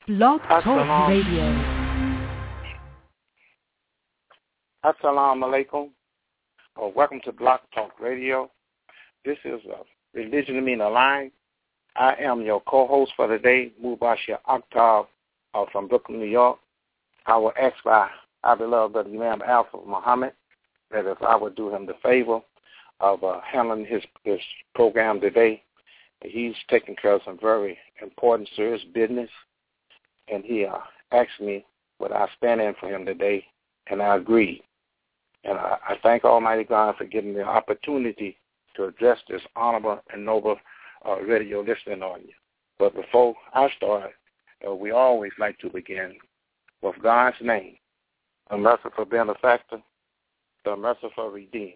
Blog Talk Radio. Assalamu alaikum. Welcome to Blog Talk Radio. This is Religion Mean Alive. I am your co-host for the day, Mubashir Akhtar from Brooklyn, New York. I was asked by our beloved brother Imam Alpha Muhammad that if I would do him the favor of handling his program today. He's taking care of some very important, serious business, and he asked me would I stand in for him today, and I agreed. And I thank Almighty God for giving me the opportunity to address this honorable and noble radio listening on you. But before I start, we always like to begin with God's name, the merciful benefactor, the merciful redeemer.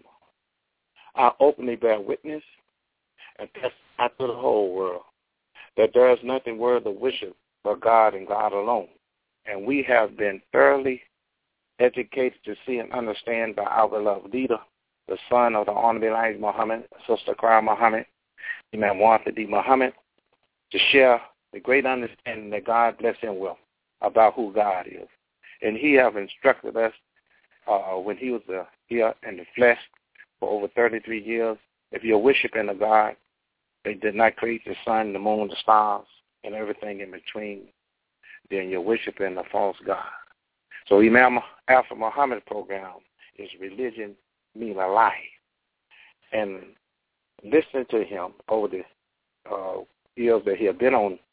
I openly bear witness and testify to the whole world that there is nothing worthy of worship but God and God alone. And we have been thoroughly educated to see and understand by our beloved leader, the son of the Honorable Elijah Muhammad, Sister Qur'an Muhammad, Imam Wafidi Muhammad, to share the great understanding that God bless him with about who God is. And he have instructed us when he was here in the flesh for over 33 years. If you're worshiping a God, they did not create the sun, the moon, the stars, and everything in between, then you're worshiping a false God. So Imam Alpha Muhammad program is Religion Mean Alive. And listening to him over the years that he had been on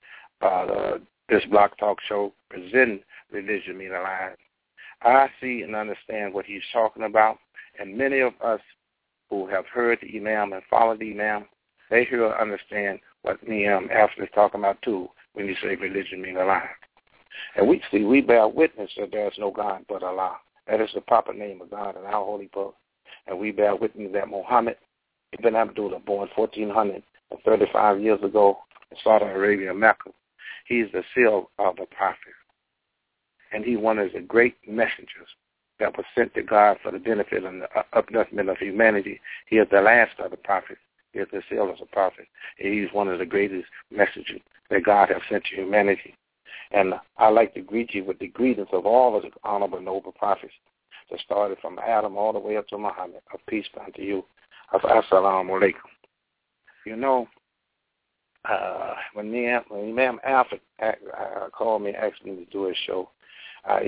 this Blog Talk show presenting Religion Mean Alive, I see and understand what he's talking about. And many of us who have heard the Imam and followed the Imam, they hear and understand what Imam Alpha is talking about too when you say Religion Mean Alive. And we bear witness that there is no God but Allah. That is the proper name of God in our holy book. And we bear witness that Muhammad ibn Abdullah, born 1435 years ago in Saudi Arabia, Mecca, he's the seal of the prophet. And he one of the great messengers that was sent to God for the benefit and the upliftment of humanity. He is the last of the prophets. He is the seal of the prophet. And he's one of the greatest messengers that God has sent to humanity. And I'd like to greet you with the greetings of all of the honorable noble prophets that started from Adam all the way up to Muhammad. Of peace be unto you. Assalamu alaikum. You know, when Imam Alpha called me, asked me to do his show, I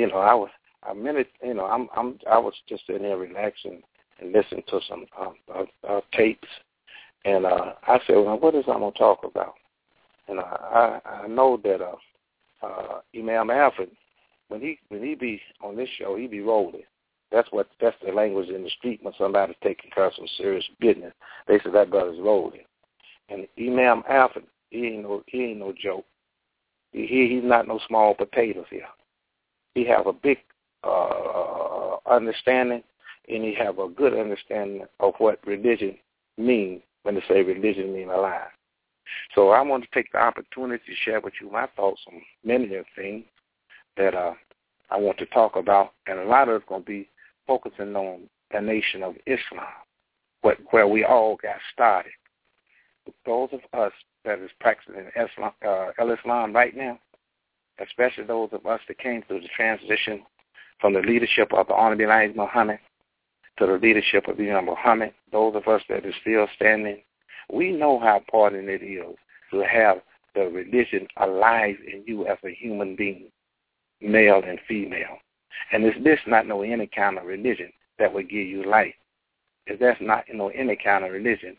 was just sitting there relaxing and listening to some tapes, and I said, well, what is I going to talk about? And I know that Imam Alfred, when he be on this show, he be rolling. That's the language in the street when somebody's taking care of some serious business. They say that brother's rolling. And Imam Alfred, he ain't no joke. He's not no small potatoes here. He have a big understanding, and he have a good understanding of what religion means when they say religion mean alive. So I want to take the opportunity to share with you my thoughts on many of the things that I want to talk about, and a lot of it's going to be focusing on the nation of Islam, where we all got started. Those of us that is practicing Islam right now, especially those of us that came through the transition from the leadership of the Honorable Elijah Muhammad to the leadership of Imam Muhammad, those of us that are still standing, we know how important it is to have the religion alive in you as a human being, male and female. And is this not any kind of religion that will give you life? If that's not any kind of religion,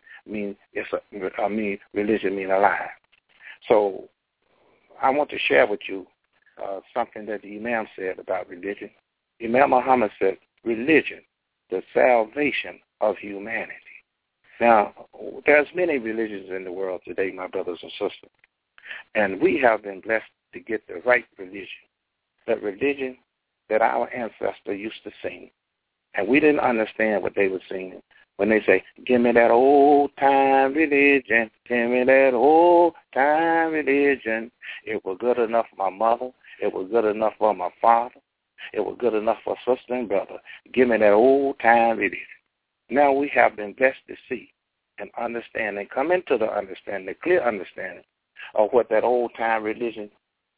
religion mean alive. So I want to share with you something that the Imam said about religion. Imam Muhammad said, religion, the salvation of humanity. Now, there's many religions in the world today, my brothers and sisters, and we have been blessed to get the right religion, that religion that our ancestors used to sing, and we didn't understand what they were singing when they say, give me that old-time religion, give me that old-time religion. It was good enough for my mother. It was good enough for my father. It was good enough for sister and brother. Give me that old-time religion. Now we have been blessed to see and understand and come into the understanding, the clear understanding of what that old-time religion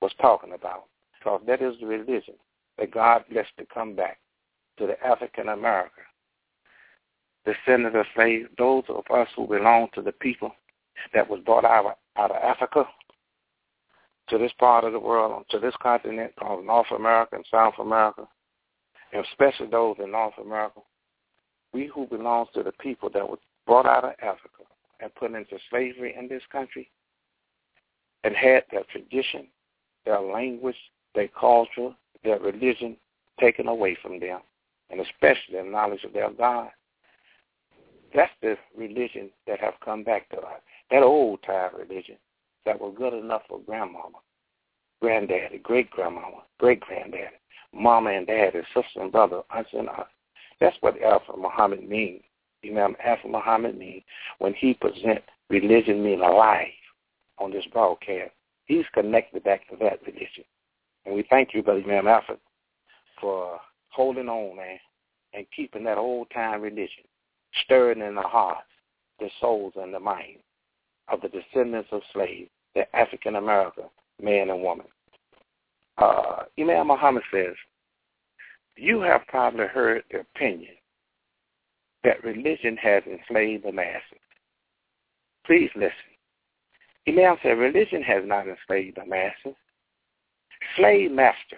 was talking about, because that is the religion that God blessed to come back to the African America, descendants of slaves, those of us who belong to the people that was brought out of Africa to this part of the world, to this continent called North America and South America, and especially those in North America. We who belong to the people that was brought out of Africa and put into slavery in this country and had their tradition, their language, their culture, their religion taken away from them, and especially their knowledge of their God. That's the religion that have come back to us. That old-time religion that was good enough for grandmama, granddaddy, great-grandmama, great-granddaddy, mama and daddy, sister and brother, aunts and us. That's what Alpha Muhammad means. Imam Alpha Muhammad means when he present religion mean alive on this broadcast. He's connected back to that religion. And we thank you, Brother Imam Alpha, for holding on, man, and keeping that old-time religion stirring in the hearts, the souls, and the minds of the descendants of slaves, the African American man and woman. Imam Muhammad says, you have probably heard the opinion that religion has enslaved the masses. Please listen. Imam said, religion has not enslaved the masses. Slave masters,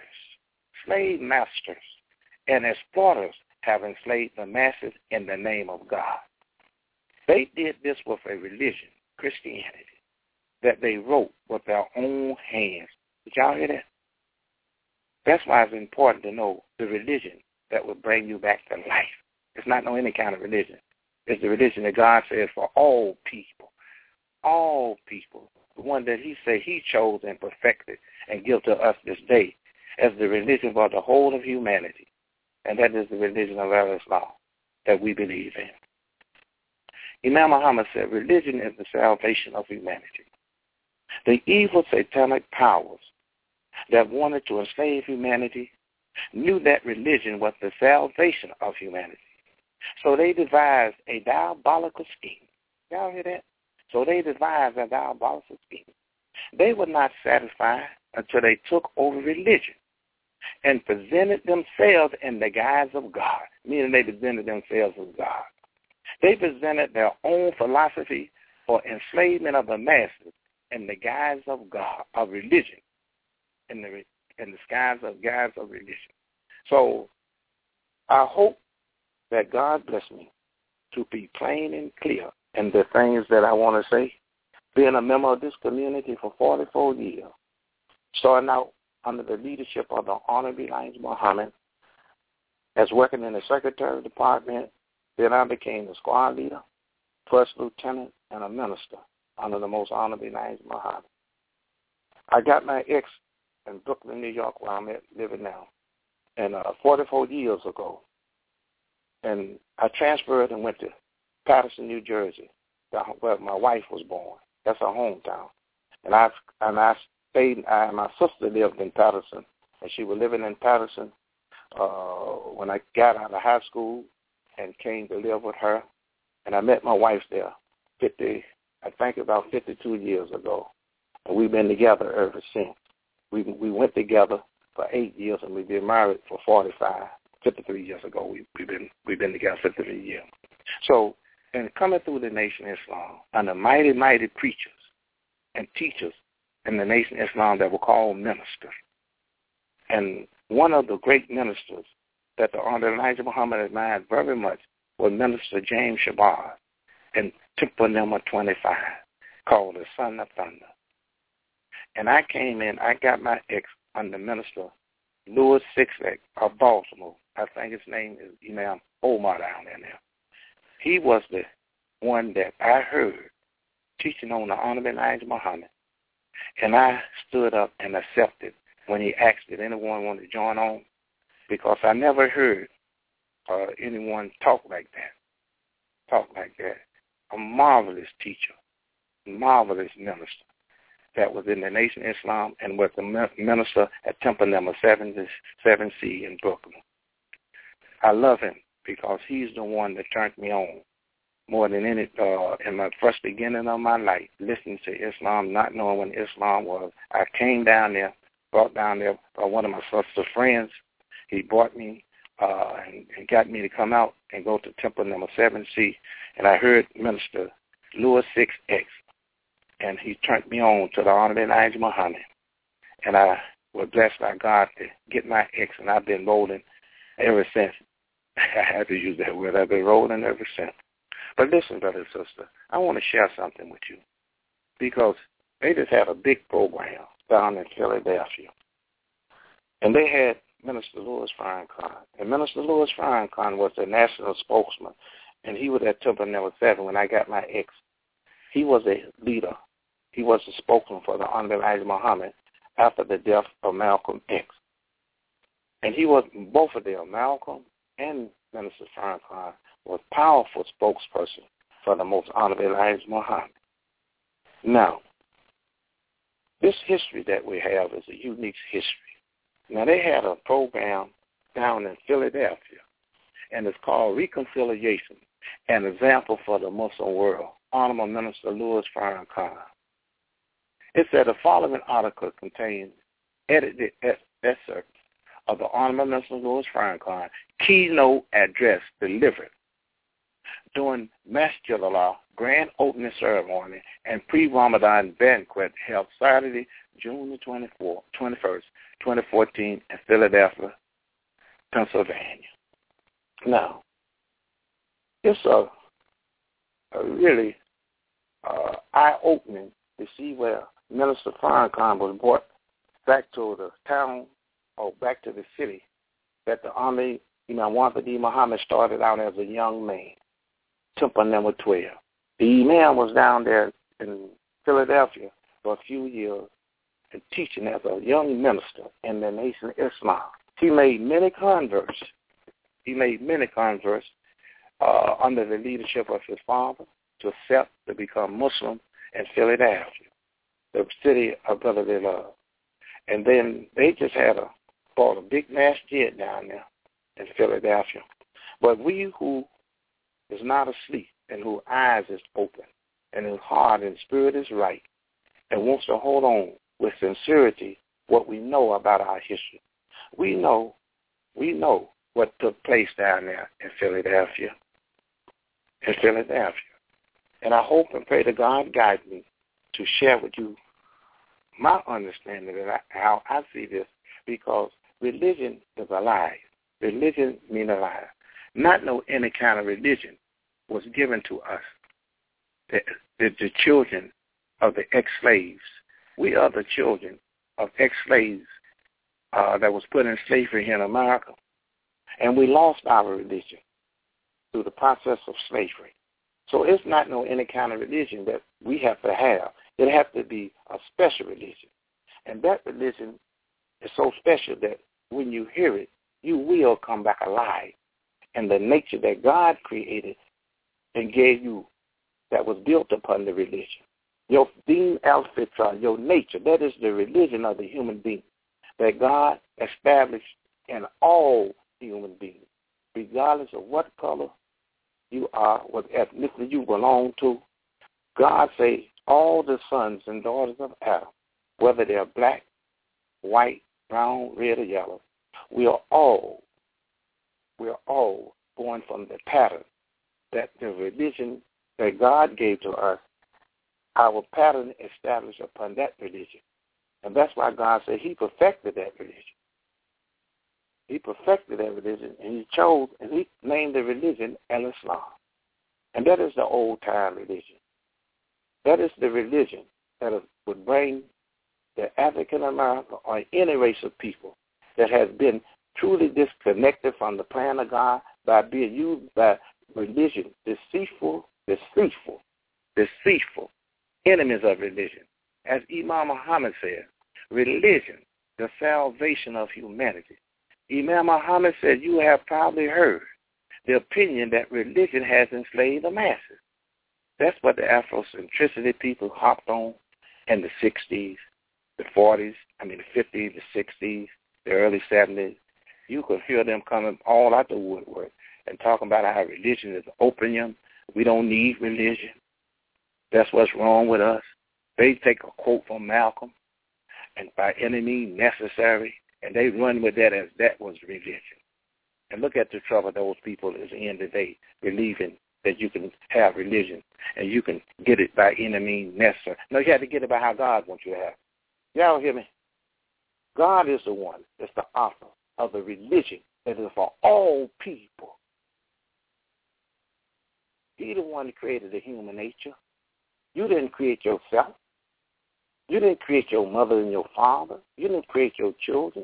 and exploiters have enslaved the masses in the name of God. They did this with a religion, Christianity, that they wrote with their own hands. Did y'all hear that? That's why it's important to know the religion that will bring you back to life. It's not any kind of religion. It's the religion that God says for all people, the one that he said he chose and perfected and give to us this day as the religion for the whole of humanity. And that is the religion of Islam that we believe in. Imam Muhammad said, religion is the salvation of humanity. The evil satanic powers that wanted to enslave humanity knew that religion was the salvation of humanity. So they devised a diabolical scheme. Y'all hear that? So they devised a diabolical scheme. They were not satisfied until they took over religion and presented themselves in the guise of God, meaning they presented themselves as God. They presented their own philosophy for enslavement of the masses in the guise of God, of religion, in the guise of religion. So I hope that God bless me to be plain and clear in the things that I want to say. Being a member of this community for 44 years, starting out under the leadership of the Honorable Elijah Muhammad, as working in the Secretary Department, then I became the squad leader, first lieutenant, and a minister under the Most Honorable Elijah Muhammad. I got my ex in Brooklyn, New York, where I'm living now, and 44 years ago. And I transferred and went to Patterson, New Jersey, where my wife was born. That's her hometown. And I stayed. My sister lived in Patterson, and she was living in Patterson when I got out of high school and came to live with her. And I met my wife there, I think about 52 years ago. And we've been together ever since. We went together for 8 years, and we've been married for 53 years ago. We've been together 53 years. So, and coming through the Nation of Islam, and the mighty, mighty preachers and teachers in the Nation of Islam that were called ministers. And one of the great ministers that the Honorable Elijah Muhammad admired very much was Minister James Shabazz in Temple number 25, called the Son of Thunder. And I came in, I got my ex under Minister Louis Sixbeck of Baltimore. I think his name is Imam Omar down there now. He was the one that I heard teaching on the Honorable Elijah Muhammad. And I stood up and accepted when he asked if anyone wanted to join on, because I never heard anyone talk like that. A marvelous teacher, marvelous minister that was in the Nation of Islam and was the minister at Temple number 77C in Brooklyn. I love him because he's the one that turned me on more than any, in my first beginning of my life, listening to Islam, not knowing what Islam was. I came down there brought down there by one of my sister's friends. He brought me and got me to come out and go to Temple number 7C. And I heard Minister Lewis 6X. And he turned me on to the Honorable Elijah Muhammad. And I was blessed by God to get my X, and I've been rolling ever since. I had to use that word. I've been rolling ever since. But listen, brother and sister, I want to share something with you because they just had a big program down in Philadelphia. And they had Minister Louis Farrakhan. And Minister Louis Farrakhan was the national spokesman, and he was at Temple number 7 when I got my X. He was a leader. He was the spokesman for the Honorable Elijah Muhammad after the death of Malcolm X. And he was, both of them, Malcolm and Minister Farrakhan, was powerful spokesperson for the most Honorable Elijah Muhammad. Now, this history that we have is a unique history. Now, they had a program down in Philadelphia, and it's called Reconciliation, an example for the Muslim world. Honorable Minister Louis Farrakhan. It said the following article contains edited excerpts of the Honorable Minister Louis Farrakhan keynote address delivered during Masjid-Allah grand opening ceremony and pre-Ramadan banquet held Saturday, June the 21st, 2014 in Philadelphia, Pennsylvania. Now, it's a really eye-opening to see where Minister Farrakhan was brought back to the town or back to the city that the Honorable Imam Wafdi Muhammad started out as a young man, Temple number 12. The Imam was down there in Philadelphia for a few years and teaching as a young minister in the Nation of Islam. He made many converts. Under the leadership of his father to accept to become Muslim in Philadelphia, the city of brotherly love. And then they just bought a big masjid down there in Philadelphia. But we who is not asleep and whose eyes is open and whose heart and spirit is right and wants to hold on with sincerity what we know about our history. We know what took place down there in Philadelphia. And I hope and pray that God guide me to share with you my understanding of how I see this, because religion is alive. Religion means alive. Not no any kind of religion was given to us, the children of the ex-slaves. We are the children of ex-slaves that was put in slavery in America. And we lost our religion through the process of slavery. So it's not no any kind of religion that we have to have. It has to be a special religion. And that religion is so special that when you hear it, you will come back alive. And the nature that God created and gave you that was built upon the religion. Your Deen al-Fitra, your nature, that is the religion of the human being that God established in all human beings, regardless of what color you are, what ethnicity you belong to. God says all the sons and daughters of Adam, whether they're black, white, brown, red, or yellow, we are all born from the pattern that the religion that God gave to us, our pattern established upon that religion. And that's why God said he perfected that religion. He perfected that religion, and he chose, and he named the religion Al-Islam. And that is the old-time religion. That is the religion that would bring the African American or any race of people that has been truly disconnected from the plan of God by being used by religion, deceitful enemies of religion. As Imam Muhammad said, religion, the salvation of humanity. Imam Muhammad said, you have probably heard the opinion that religion has enslaved the masses. That's what the Afrocentricity people hopped on in the 60s, the 40s, the 50s, the 60s, the early 70s. You could hear them coming all out the woodwork and talking about how religion is opium. We don't need religion. That's what's wrong with us. They take a quote from Malcolm and by any means necessary, and they run with that as that was religion. And look at the trouble those people is in today, believing that you can have religion and you can get it by any means necessary. No, you have to get it by how God wants you to have it. Y'all hear me? God is the one that's the author of the religion that is for all people. He's the one that created the human nature. You didn't create yourself. You didn't create your mother and your father. You didn't create your children.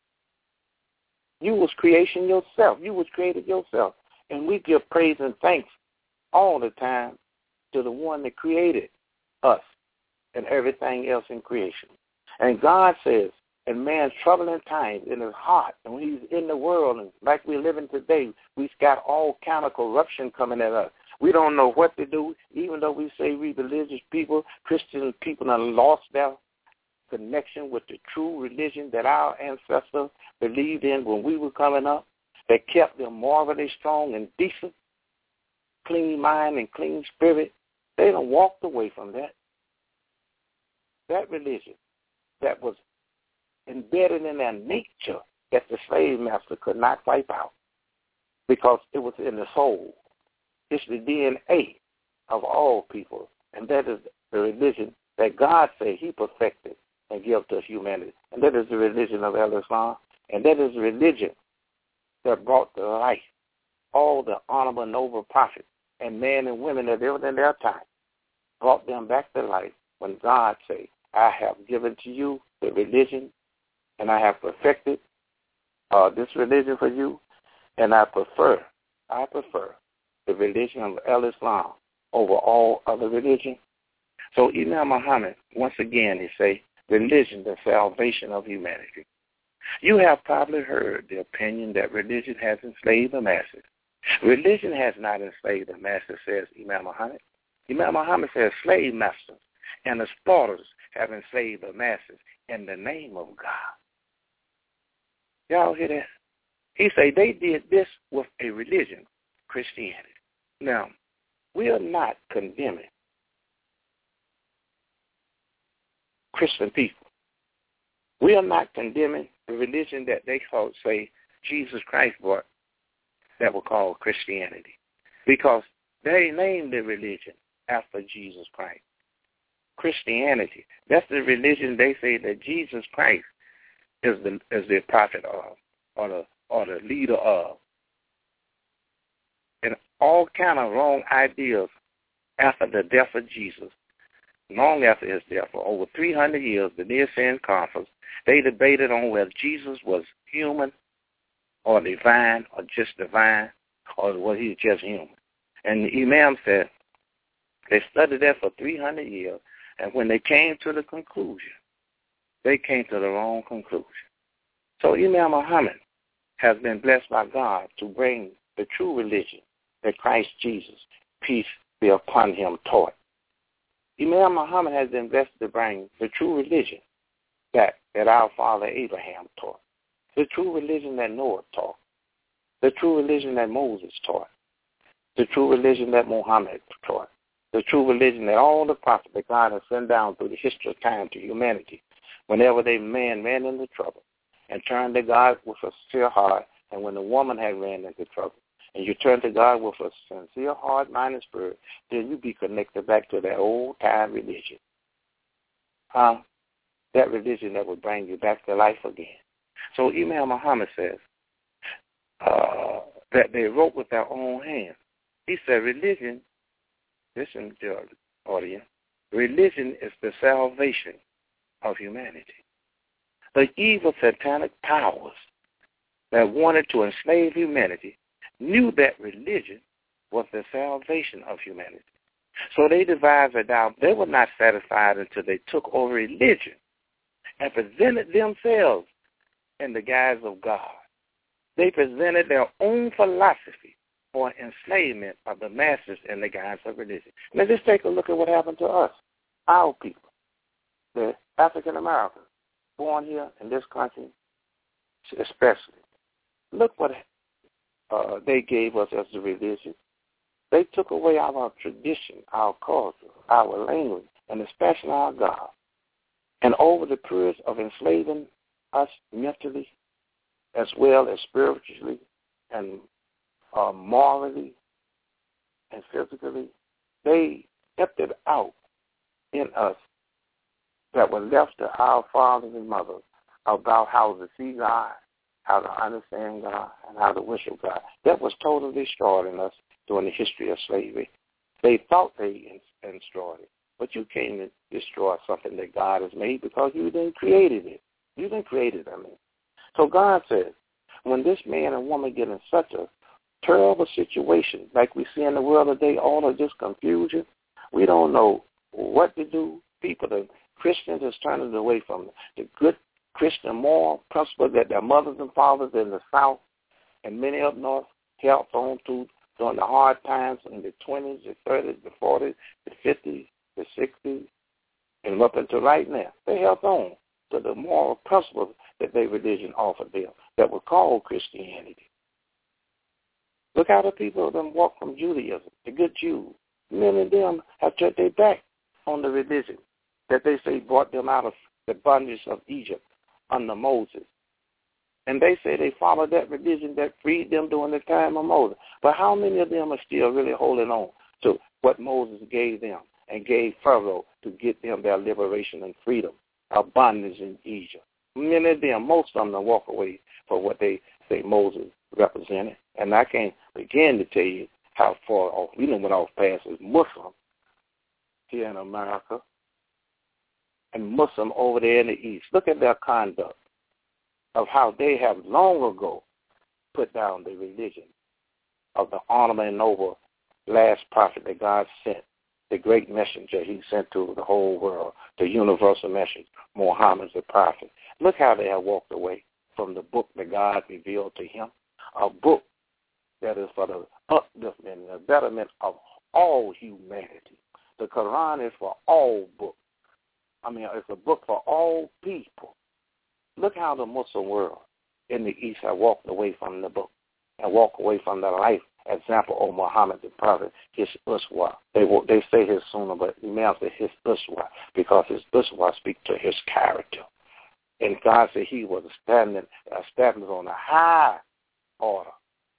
You was creation yourself. You was created yourself. And we give praise and thanks all the time to the one that created us and everything else in creation. And God says, in man's troubling times in his heart, and when he's in the world, and like we're living today, we've got all kind of corruption coming at us. We don't know what to do, even though we say we religious people, Christian people have lost their connection with the true religion that our ancestors believed in when we were coming up, that kept them morally strong and decent, clean mind and clean spirit. They done walked away from that. That religion that was embedded in their nature that the slave master could not wipe out because it was in the soul. It's the DNA of all people, and that is the religion that God said he perfected and gave to humanity. And that is the religion of Islam, and that is the religion that brought to life all the honorable, noble prophets and men and women that lived in their time, brought them back to life when God said, I have given to you the religion, and I have perfected this religion for you, and I prefer the religion of Islam over all other religions. So Imam Muhammad, once again, he say, religion, the salvation of humanity. You have probably heard the opinion that religion has enslaved the masses. Religion has not enslaved the masses, says Imam Muhammad. Imam Muhammad says slave masters and exploiters have enslaved the masses in the name of God. Y'all hear that? He say they did this with a religion, Christianity. Now, we are not condemning Christian people. We are not condemning the religion that they say Jesus Christ brought that were called Christianity, because they named the religion after Jesus Christ. Christianity, that's the religion they say that Jesus Christ is the prophet of, or the leader of. And all kind of wrong ideas after the death of Jesus, long after his death, for over 300 years, the Nicene Conference, they debated on whether Jesus was human or divine or just divine, or was he just human. And the Imam said they studied that for 300 years, and when they came to the conclusion, they came to the wrong conclusion. So Imam Muhammad has been blessed by God to bring the true religion that Christ Jesus, peace be upon him, taught. Imam Muhammad has been blessed to bring the true religion that our father Abraham taught, the true religion that Noah taught, the true religion that Moses taught, the true religion that Muhammad taught, the true religion that all the prophets that God has sent down through the history of time to humanity, whenever they ran into trouble and turned to God with a sincere heart, and when the woman had ran into trouble, and you turn to God with a sincere heart, mind, and spirit, then you be connected back to that old-time religion. That religion that would bring you back to life again. So Imam Muhammad says that they wrote with their own hands. He said religion, listen, audience, religion is the salvation of humanity. The evil satanic powers that wanted to enslave humanity knew that religion was the salvation of humanity. So they devised a doubt. They were not satisfied until they took over religion and presented themselves in the guise of God. They presented their own philosophy for enslavement of the masses in the guise of religion. Now just take a look at what happened to us, our people, the African Americans, born here in this country especially. Look what they gave us as the religion. They took away our tradition, our culture, our language, and especially our God. And over the period of enslaving us mentally as well as spiritually and morally and physically, they emptied out in us that were left to our fathers and mothers about how to see God, how to understand God, and how to worship God. That was totally destroyed in us during the history of slavery. They thought they destroyed it, but you can't destroy something that God has made because you didn't create it. You didn't create it, So God says, when this man and woman get in such a terrible situation, like we see in the world today, all of this confusion, we don't know what to do. The Christians is turning away from the good Christian moral principles that their mothers and fathers in the South and many up north held on to during the hard times in the 20s, the 30s, the 40s, the 50s, the 60s, and up until right now. They held on to the moral principles that their religion offered them that were called Christianity. Look how the people of them walk from Judaism, the good Jews. Many of them have turned their back on the religion that they say brought them out of the bondage of Egypt under Moses. And they say they followed that religion that freed them during the time of Moses. But how many of them are still really holding on to what Moses gave them and gave Pharaoh to get them their liberation and freedom of bondage in Egypt? Many of them, most of them walk away from what they say Moses represented. And I can't begin to tell you how far off. We know what off past is Muslim here in America and Muslim over there in the East. Look at their conduct of how they have long ago put down the religion of the honorable and noble last prophet that God sent, the great messenger he sent to the whole world, the universal message, Muhammad the prophet. Look how they have walked away from the book that God revealed to him, a book that is for the upliftment and the betterment of all humanity. The Quran is for all books. It's a book for all people. Look how the Muslim world in the East have walked away from the book and walked away from the life example of Muhammad the Prophet, his uswa. They say his sunnah, but Imam said his uswa because his uswa speaks to his character. And God said he was established on a high order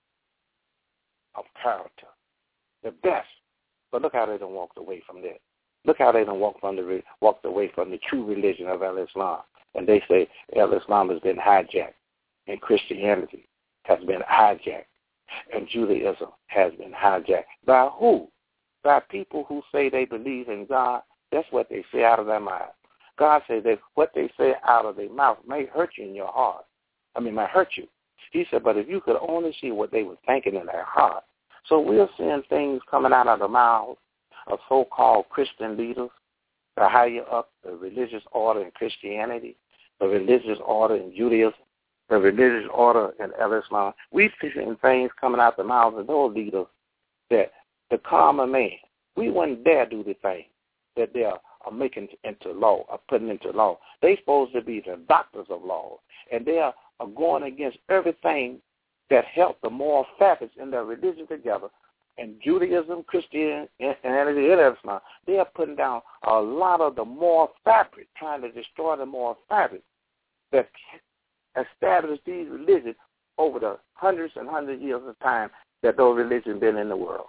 of character, the best. But look how they done walked away from that. Look how they done walked away from the true religion of Al-Islam. And they say Al-Islam has been hijacked, and Christianity has been hijacked, and Judaism has been hijacked. By who? By people who say they believe in God. That's what they say out of their mouth. God said that what they say out of their mouth may hurt you in your heart. Might hurt you. He said, but if you could only see what they were thinking in their heart. So we're seeing things coming out of the mouths of so-called Christian leaders, the higher up, the religious order in Christianity, the religious order in Judaism, the religious order in Islam. We've seen things coming out the mouths of those leaders that the common man, we wouldn't dare do the thing that they are making into law, or putting into law. They're supposed to be the doctors of law, and they are going against everything that helped the moral fabrics in their religion together. And Judaism, Christianity, and Islam, they are putting down a lot of the moral fabric, trying to destroy the moral fabric that established these religions over the hundreds and hundreds of years of time that those religions been in the world.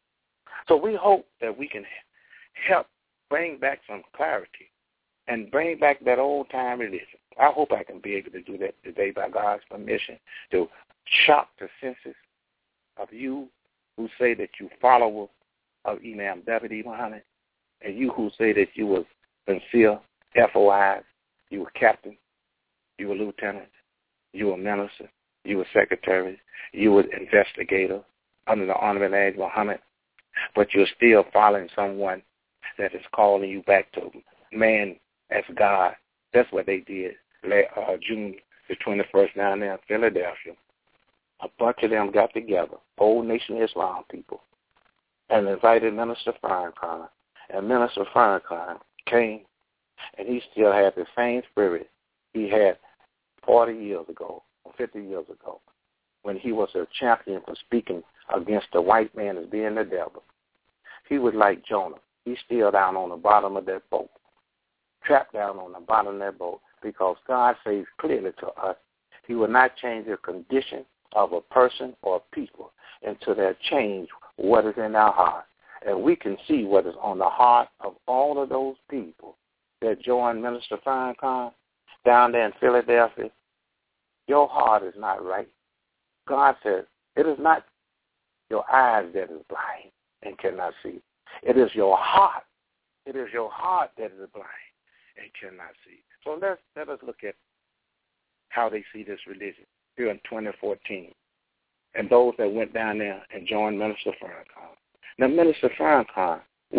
So we hope that we can help bring back some clarity and bring back that old-time religion. I hope I can be able to do that today by God's permission, to shock the senses of you who say that you follower of Imam David Muhammad, and you who say that you were sincere FOIs, you were captain, you were lieutenant, you were minister, you were secretary, you were investigator under the Honorable Elijah Muhammad, but you're still following someone that is calling you back to man as God. That's what they did June the 21st down there in Philadelphia. A bunch of them got together, old Nation Islam people, and invited Minister Farrakhan. And Minister Farrakhan came, and he still had the same spirit he had 40 years ago, or 50 years ago, when he was a champion for speaking against the white man as being the devil. He was like Jonah. He's still down on the bottom of that boat. trapped down on the bottom of that boat, because God says clearly to us, he will not change the condition of a person or a people until they change what is in our heart. And we can see what is on the heart of all of those people that joined Minister Farrakhan down there in Philadelphia. Your heart is not right. God says, it is not your eyes that is blind and cannot see. It is your heart. It is your heart that is blind and cannot see. So let us look at how they see this religion here in 2014, and those that went down there and joined Minister Farrakhan. Now, Minister Farrakhan,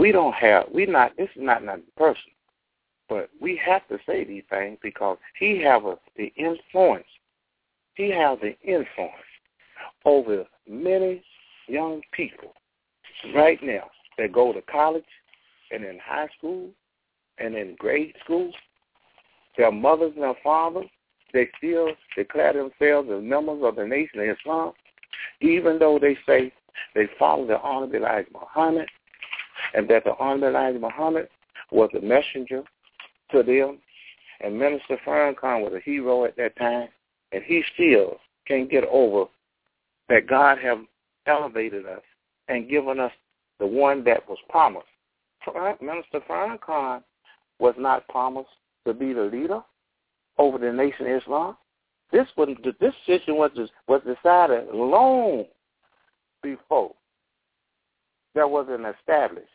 this is not another person, but we have to say these things because he has the influence. He has the influence over many young people right now that go to college and in high school and in grade school. Their mothers and their fathers, they still declare themselves as members of the Nation of Islam, even though they say they follow the Honorable Elijah Muhammad, and that the Honorable Elijah Muhammad was a messenger to them, and Minister Farrakhan was a hero at that time, and he still can't get over that God have elevated us and given us the one that was promised. Minister Farrakhan was not promised to be the leader over the Nation of Islam. This decision was decided long before there was an established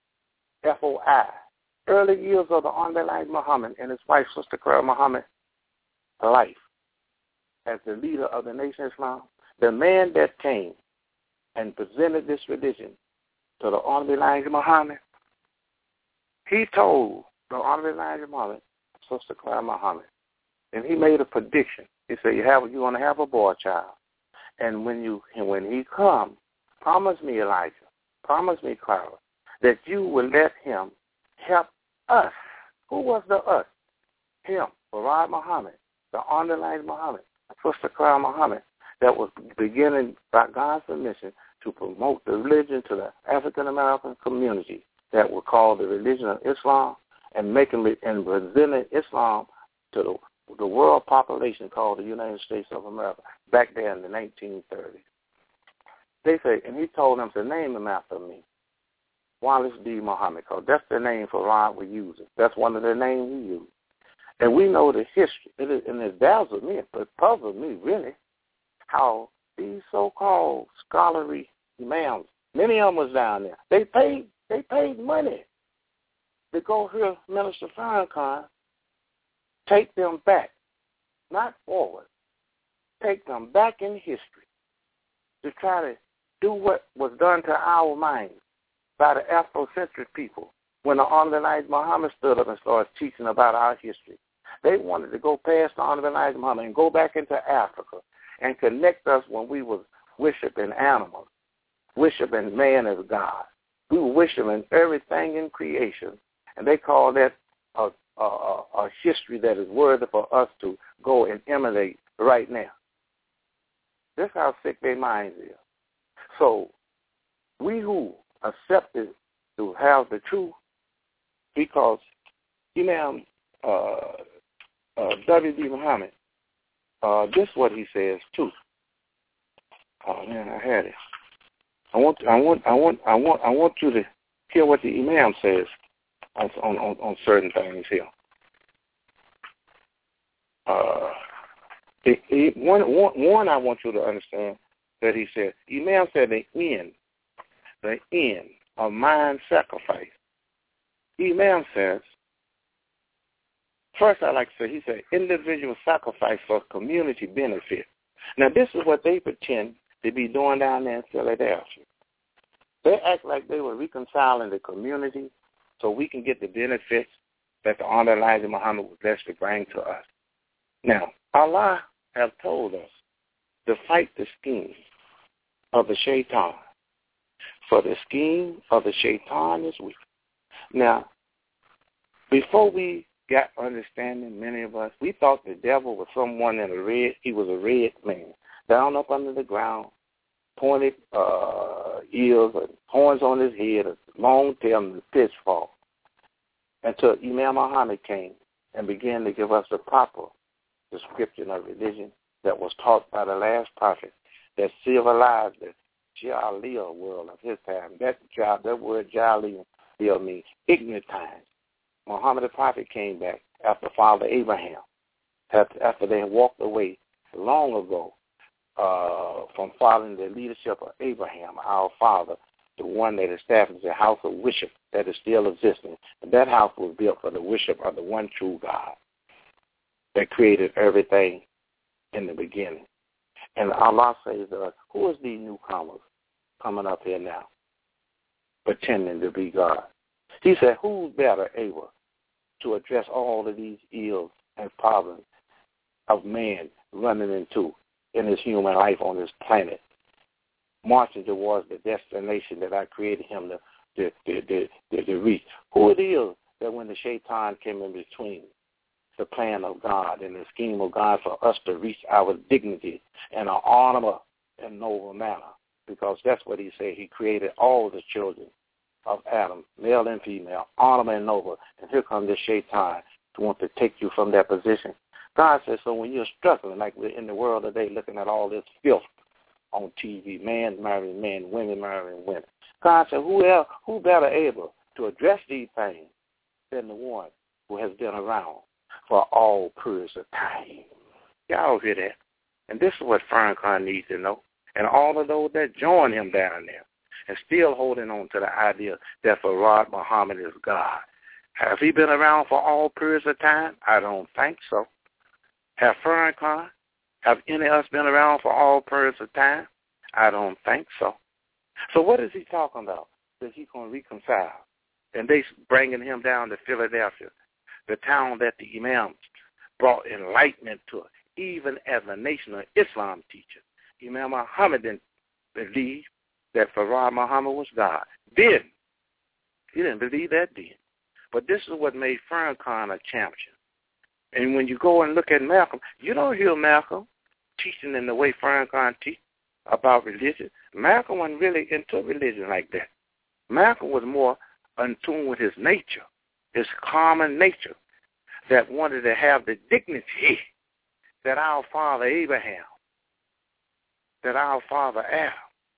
FOI. Early years of the Honorable Elijah Muhammad and his wife, Sister Clara Muhammad's life as the leader of the Nation of Islam, the man that came and presented this religion to the Honorable Elijah Muhammad, he told the Honorable Elijah Muhammad, Sister Clara Muhammad, and he made a prediction. He said, you're going to have a boy child. And when he comes, promise me, Elijah, promise me, Clara, that you will let him help us. Who was the us? Him, Farad Muhammad, the Honorable Elijah Muhammad, Sister Clara Muhammad, that was beginning by God's permission to promote the religion to the African-American community that were called the religion of Islam, and presenting Islam to the world population called the United States of America back there in the 1930s. They say, and he told them to name him after me, Wallace D. Muhammad, because that's the name Farad was using. That's one of the names he used. And we know the history, and it dazzled me, but puzzled me really, how these so-called scholarly imams, many of them was down there. They paid money to go hear Minister Farrakhan, take them back, not forward, take them back in history to try to do what was done to our minds by the Afrocentric people when the Honorable Elijah Muhammad stood up and started teaching about our history. They wanted to go past the Honorable Elijah Muhammad and go back into Africa and connect us when we was worshiping animals, worshiping man as God. We were worshiping everything in creation, and they call that a history that is worthy for us to go and emulate right now. This is how sick their minds is. So we who accepted to have the truth, because Imam W.D. Muhammad, this is what he says too. Oh man, I had it. I want you to hear what the Imam says on certain things here. One I want you to understand that he said, Imam said the end of mind sacrifice. Imam says, first I like to say, he said, individual sacrifice for community benefit. Now this is what they pretend to be doing down there in Philadelphia. They act like they were reconciling the community so we can get the benefits that the Honorable Elijah Muhammad was blessed to bring to us. Now, Allah has told us to fight the scheme of the shaitan. For the scheme of the shaitan is weak. Now, before we got understanding, many of us, we thought the devil was someone he was a red man, down up under the ground, pointed ears and horns on his head, a long tail and a pitchfork. until Imam Muhammad came and began to give us the proper description of religion that was taught by the last prophet that civilized the Jahiliyyah world of his time. That word Jahiliyyah means ignorant times. Muhammad the prophet came back after Father Abraham, after they had walked away long ago from following the leadership of Abraham, our father, the one that established the house of worship that is still existing. And that house was built for the worship of the one true God that created everything in the beginning. And Allah says to us, who is these newcomers coming up here now, pretending to be God? He said, who's better able to address all of these ills and problems of man running into in his human life on this planet, marching towards the destination that I created him to reach? Who it is that when the shaitan came in between the plan of God and the scheme of God for us to reach our dignity in an honorable and noble manner, because that's what he said. He created all the children of Adam, male and female, honorable and noble, and here comes this shaitan to want to take you from that position. God says, so when you're struggling, like we're in the world today looking at all this filth on TV, man marrying men, women marrying women, God said, who better able to address these things than the one who has been around for all periods of time? Y'all hear that? And this is what Farrakhan needs to know. And all of those that join him down there and still holding on to the idea that Farad Muhammad is God. Have he been around for all periods of time? I don't think so. Have Farrakhan, have any of us been around for all periods of time? I don't think so. So what is he talking about? That he's going to reconcile? And they bringing him down to Philadelphia, the town that the Imams brought enlightenment to, even as a Nation of Islam teacher. Imam Muhammad didn't believe that Farad Muhammad was God. He didn't believe that then. But this is what made Farrakhan a champion. And when you go and look at Malcolm, you don't hear Malcolm teaching in the way Farrakhan teach about religion. Malcolm wasn't really into religion like that. Malcolm was more in tune with his nature, his common nature, that wanted to have the dignity that our father Abraham, that our father Adam,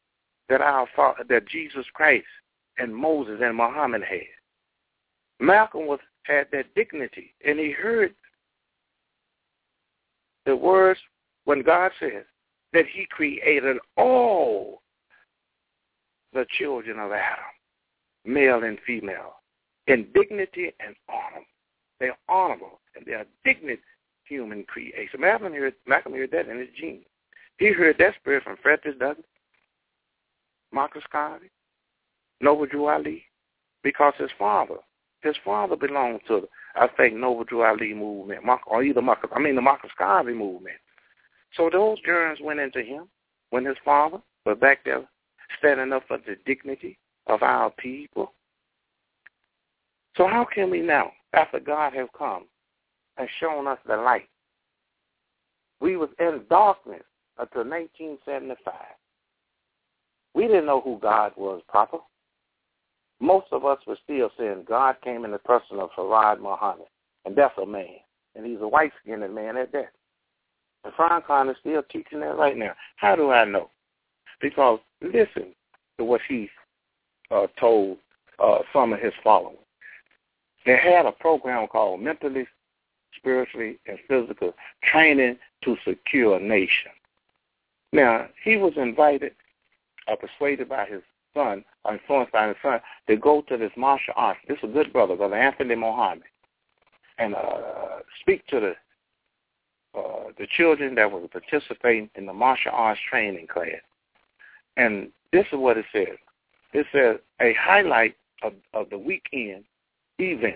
that Jesus Christ and Moses and Muhammad had. Malcolm had that dignity, and he heard the words when God says that he created all the children of Adam, male and female, in dignity and honor. They're honorable, and they are dignity human creation. Malcolm heard that in his genes. He heard that spirit from Frederick Douglass, Marcus Garvey, Noble Drew Ali, because his father belonged to, I think, Noble Drew Ali movement, the Marcus Garvey movement. So those germs went into him when his father was back there standing up for the dignity of our people. So how can we now, after God has come and shown us the light? We was in darkness until 1975. We didn't know who God was proper. Most of us were still saying God came in the person of Farad Muhammad, and that's a man, and he's a white-skinned man at that. And Farrakhan is still teaching that right now. How do I know? Because listen to what he told some of his followers. They had a program called Mentally, Spiritually, and Physical Training to Secure a Nation. Now, he was invited or persuaded by his son, or influenced by his son, to go to this martial arts. This is a good brother, Brother Anthony Muhammad, and speak to the children that were participating in the martial arts training class. And this is what it says. It says, a highlight of the weekend event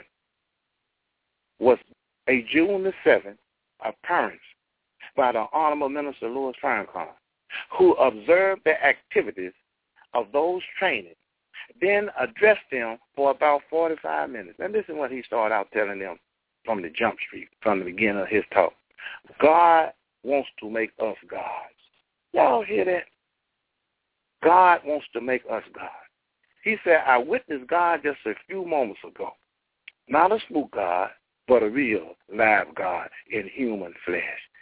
was a June the 7th appearance by the Honorable Minister Louis Farrakhan, who observed the activities of those training, then addressed them for about 45 minutes. And this is what he started out telling them from the jump street, from the beginning of his talk. God wants to make us gods. Y'all hear that? God wants to make us gods. He said, I witnessed God just a few moments ago Not a spook God, but a real, live God in human flesh,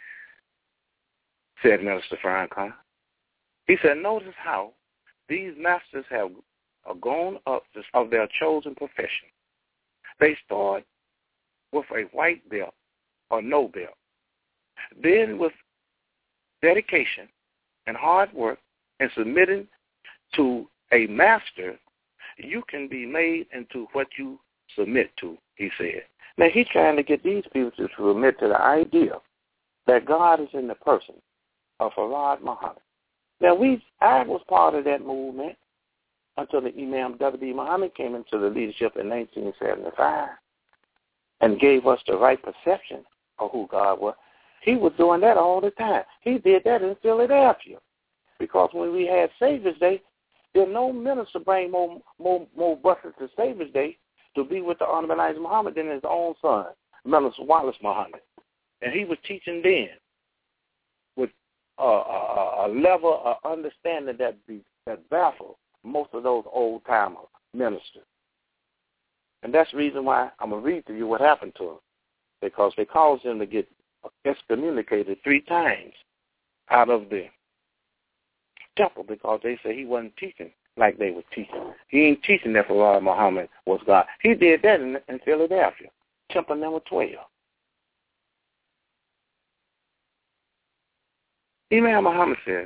said Minister Farrakhan. He said, notice how these masters have gone up of their chosen profession. They start with a white belt or no belt. Then with dedication and hard work and submitting to a master, you can be made into what you submit to, he said. Now, he's trying to get these people to submit to the idea that God is in the person of Farad Muhammad. Now, I was part of that movement until the Imam W.D. Muhammad came into the leadership in 1975 and gave us the right perception of who God was. He was doing that all the time. He did that in Philadelphia. Because when we had Savior's Day, there was no minister bring more buses to Savior's Day to be with the Honorable Elijah Muhammad than his own son, Minister Wallace Muhammad. And he was teaching then with a level of understanding that baffled most of those old-timer ministers. And that's the reason why I'm going to read to you what happened to him. Because they caused him to get excommunicated 3 times out of the temple because they said he wasn't teaching like they were teaching. He ain't teaching that Farad Muhammad was God. He did that in Philadelphia, temple number 12. Imam Muhammad said,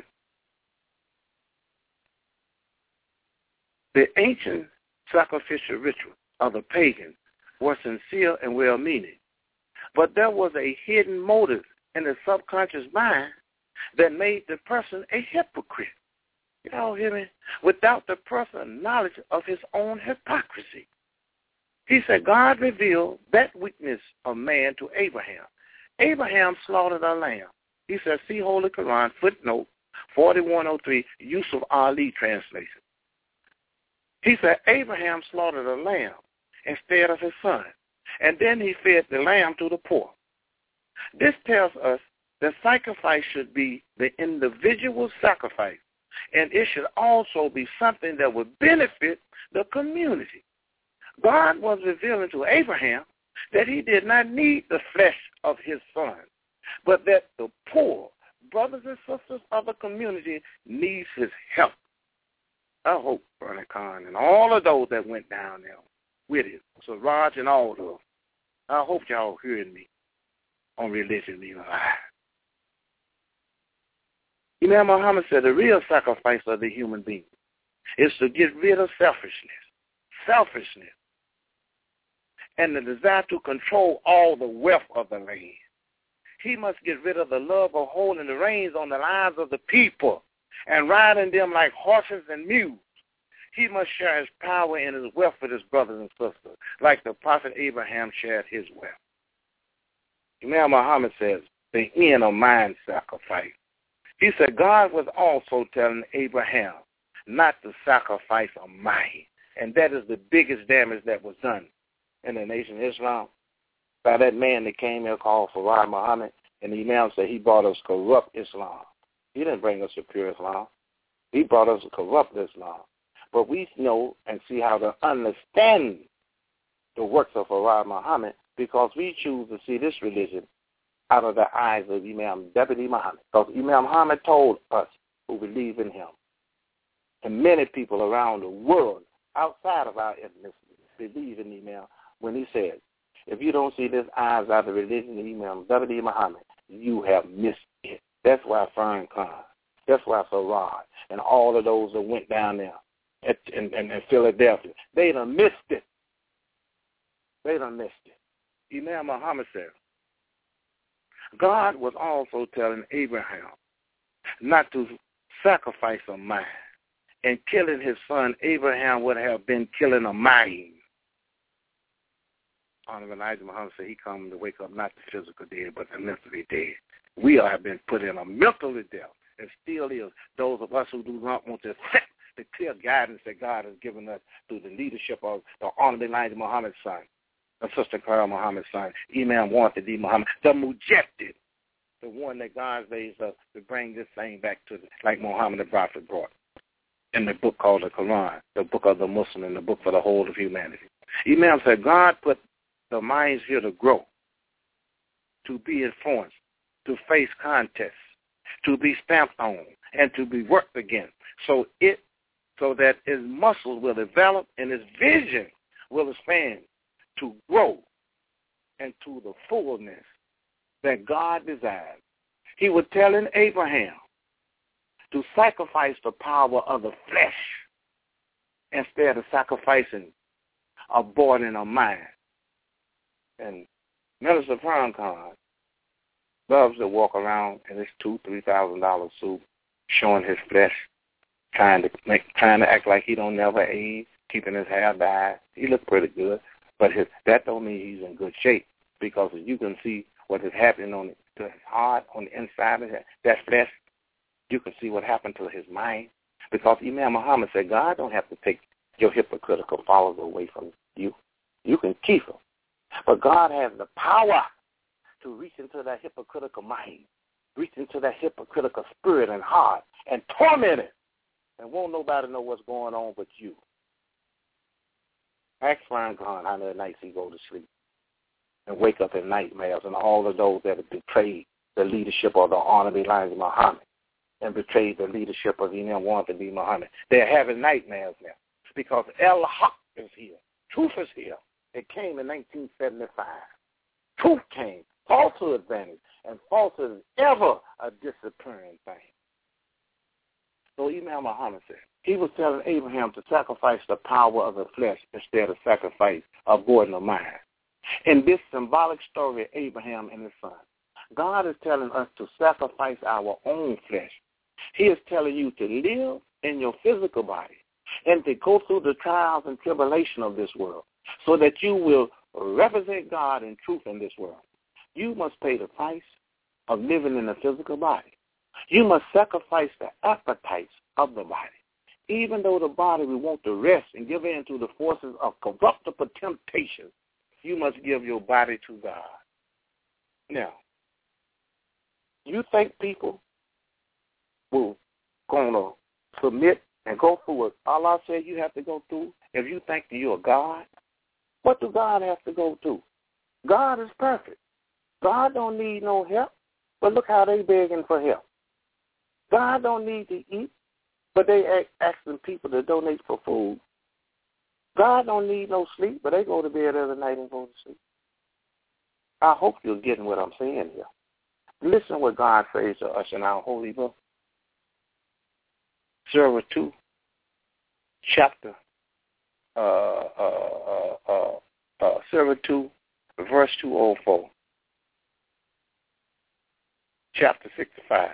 the ancient sacrificial rituals of the pagans were sincere and well-meaning, but there was a hidden motive in the subconscious mind that made the person a hypocrite. You all hear me? Without the personal knowledge of his own hypocrisy. He said God revealed that weakness of man to Abraham. Abraham slaughtered a lamb. He said, see Holy Quran, footnote 4103, Yusuf Ali translation. He said Abraham slaughtered a lamb instead of his son, and then he fed the lamb to the poor. This tells us that sacrifice should be the individual sacrifice, and it should also be something that would benefit the community. God was revealing to Abraham that he did not need the flesh of his son, but that the poor, brothers and sisters of the community, needs his help. I hope Bernie Khan and all of those that went down there with it, so Raj and all of them, I hope y'all hearing me on Religion Leave Alive. Imam Muhammad said the real sacrifice of the human being is to get rid of selfishness, and the desire to control all the wealth of the land. He must get rid of the love of holding the reins on the lives of the people and riding them like horses and mules. He must share his power and his wealth with his brothers and sisters, like the prophet Abraham shared his wealth. Imam Muhammad says, the end of mind sacrifice. He said God was also telling Abraham not to sacrifice a mind. And that is the biggest damage that was done in the nation of Islam by that man that came here called Farad Muhammad. And the Imam said he brought us corrupt Islam. He didn't bring us a pure Islam. He brought us a corrupt Islam. But we know and see how to understand the works of Farad Muhammad because we choose to see this religion out of the eyes of Imam W.D. Muhammad. Because Imam Muhammad told us who believe in him, and many people around the world outside of our ethnicity believe in Imam when he said, if you don't see this eyes out of the religion of Imam W.D. Muhammad, you have missed it. That's why Fern Khan, that's why Farad, and all of those that went down there in Philadelphia, they done missed it. They done missed it. Imam Muhammad said, God was also telling Abraham not to sacrifice a mind. And killing his son, Abraham would have been killing a mind. Honorable Elijah Muhammad said he come to wake up not the physical dead, but the mentally dead. We have been put in a mentally death, and still is. Those of us who do not want to accept the clear guidance that God has given us through the leadership of the Honorable Elijah Muhammad's son, and Sister Carl Muhammad's son, Imam Wantadi Muhammad, the Mujaddid, the one that God raised up to bring this thing back to like Muhammad the Prophet brought in the book called the Quran, the book of the Muslim, and the book for the whole of humanity. Imam said God put the mind's here to grow, to be influenced, to face contests, to be stamped on, and to be worked against, so that his muscles will develop and his vision will expand to grow into the fullness that God desired. He was telling Abraham to sacrifice the power of the flesh instead of sacrificing aborting a mind. And Minister Farrakhan loves to walk around in his $2,000-$3,000 suit, showing his flesh, trying to act like he don't never age, keeping his hair dyed. He looks pretty good, but that don't mean he's in good shape, because you can see what is happening to his heart, on the inside of that flesh. You can see what happened to his mind, because Imam Muhammad said God don't have to take your hypocritical followers away from you. You can keep them, but God has the power to reach into that hypocritical mind, reach into that hypocritical spirit and heart, and torment it, and won't nobody know what's going on but you. Ask Farrakhan how many nights he go to sleep and wake up in nightmares, and all of those that have betrayed the leadership of the Honorable Elijah Muhammad and betrayed the leadership of Imam wanted to be Muhammad. They're having nightmares now because El-Haq is here. Truth is here. It came in 1975. Truth came. Falsehood vanished, and falsehood is ever a disappearing thing. So Imam Muhammad said, he was telling Abraham to sacrifice the power of the flesh instead of sacrifice aborting the mind. In this symbolic story of Abraham and his son, God is telling us to sacrifice our own flesh. He is telling you to live in your physical body and to go through the trials and tribulation of this world so that you will represent God in truth in this world. You must pay the price of living in the physical body. You must sacrifice the appetites of the body. Even though the body will want to rest and give in to the forces of corruptible temptation, you must give your body to God. Now, you think people will going to submit and go through what Allah said you have to go through if you think that you're a God? What do God have to go through? God is perfect. God don't need no help, but look how they begging for help. God don't need to eat, but they asking people to donate for food. God don't need no sleep, but they go to bed every night and go to sleep. I hope you're getting what I'm saying here. Listen what God says to us in our holy book. Surah 2, chapter, Surah 2, verse 204, chapter 65.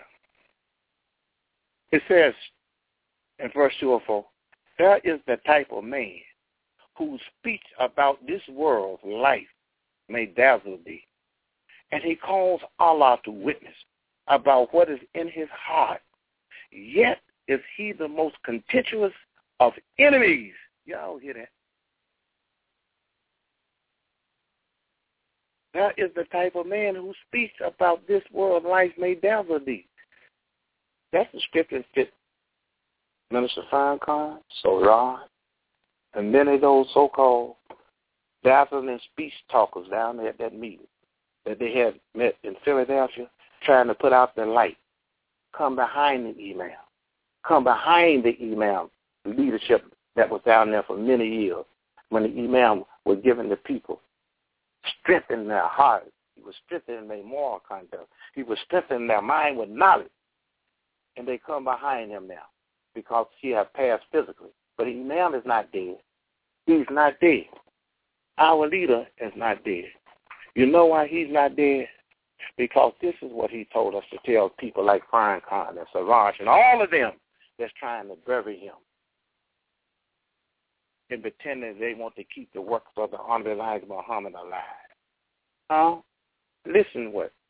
It says in verse 204, there is the type of man whose speech about this world's life may dazzle thee, and he calls Allah to witness about what is in his heart, yet is he the most contentious of enemies. Y'all hear that? That is the type of man who speaks about this world life may dazzle thee. That's the scripture that fit Minister Farrakhan, Soran, and many of those so-called dazzling speech talkers down there at that meeting that they had met in Philadelphia trying to put out their light. Come behind the imam. Come behind the imam leadership that was down there for many years when the imam was giving the people strength in their heart. He was strengthening their moral conduct. He was strengthening their mind with knowledge. And they come behind him now because he has passed physically. But the imam is not dead. He's not dead. Our leader is not dead. You know why he's not dead? Because this is what he told us to tell people like Farrakhan and Siraj and all of them that's trying to bury him and pretending they want to keep the works of the Honorable Elijah Muhammad alive. Listen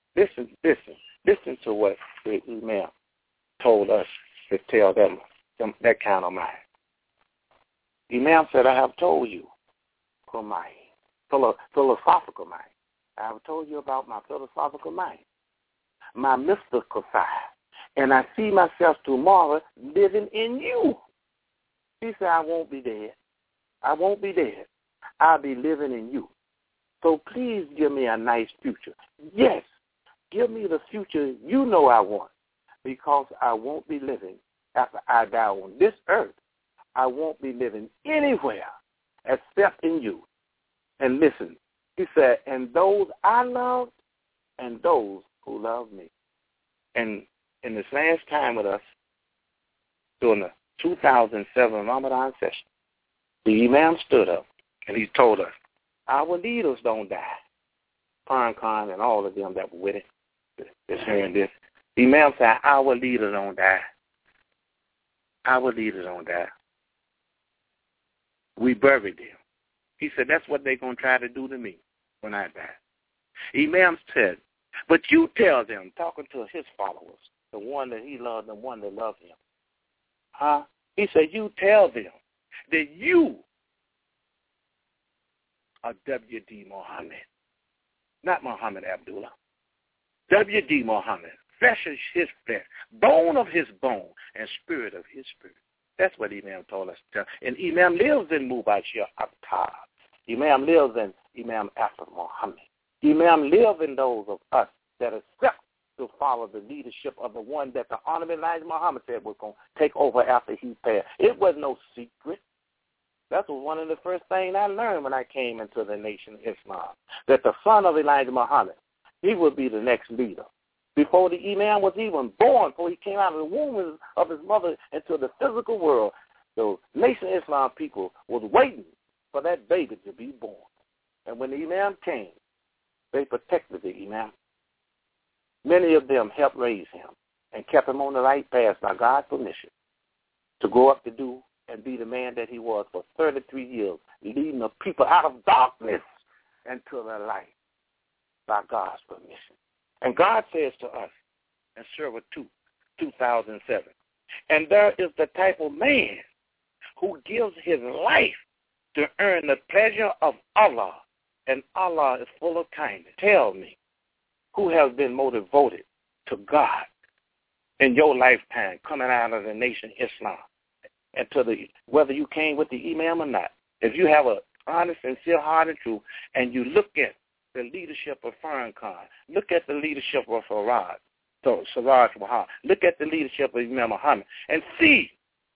to what the Imam told us to tell them that kind of mind. Imam said, I have told you for my philosophical mind. I have told you about my philosophical mind, my mystical side, and I see myself tomorrow living in you. He said, I won't be dead. I won't be dead. I'll be living in you. So please give me a nice future. Yes, give me the future you know I want, because I won't be living after I die on this earth. I won't be living anywhere except in you. And listen, he said, and those I love and those who love me. And in this last time with us, during the 2007 Ramadan session, the Imam stood up and he told us, our leaders don't die. Farrakhan and all of them that were with it, that's hearing this. The Imam said, our leaders don't die. Our leaders don't die. We buried them. He said, that's what they're going to try to do to me when I die. Imam said, but you tell them, talking to his followers, the one that he loved, the one that loved him. He said, you tell them that you are W.D. Muhammad, not Muhammad Abdullah. W.D. Muhammad, flesh of his flesh, bone of his bone, and spirit of his spirit. That's what Imam told us to tell. And Imam lives in Mubashir Akhtar. Imam lives in Imam After Muhammad. Imam lives in those of us that accept to follow the leadership of the one that the Honorable Elijah Muhammad said was going to take over after he passed. It was no secret. That was one of the first things I learned when I came into the Nation of Islam, that the son of Elijah Muhammad, he would be the next leader. Before the Imam was even born, before he came out of the womb of his mother into the physical world, the Nation of Islam people was waiting for that baby to be born. And when the Imam came, they protected the Imam. Many of them helped raise him and kept him on the right path by God's permission to go up to do and be the man that he was for 33 years, leading the people out of darkness into the light by God's permission. And God says to us in Surah 2, 2007, and there is the type of man who gives his life to earn the pleasure of Allah, and Allah is full of kindness. Tell me, who has been more devoted to God in your lifetime coming out of the Nation Islam, and to the whether you came with the Imam or not? If you have a honest, sincere heart and truth, and you look at the leadership of Farrakhan, look at the leadership of Siraj Muhammad, look at the leadership of Imam Muhammad, and see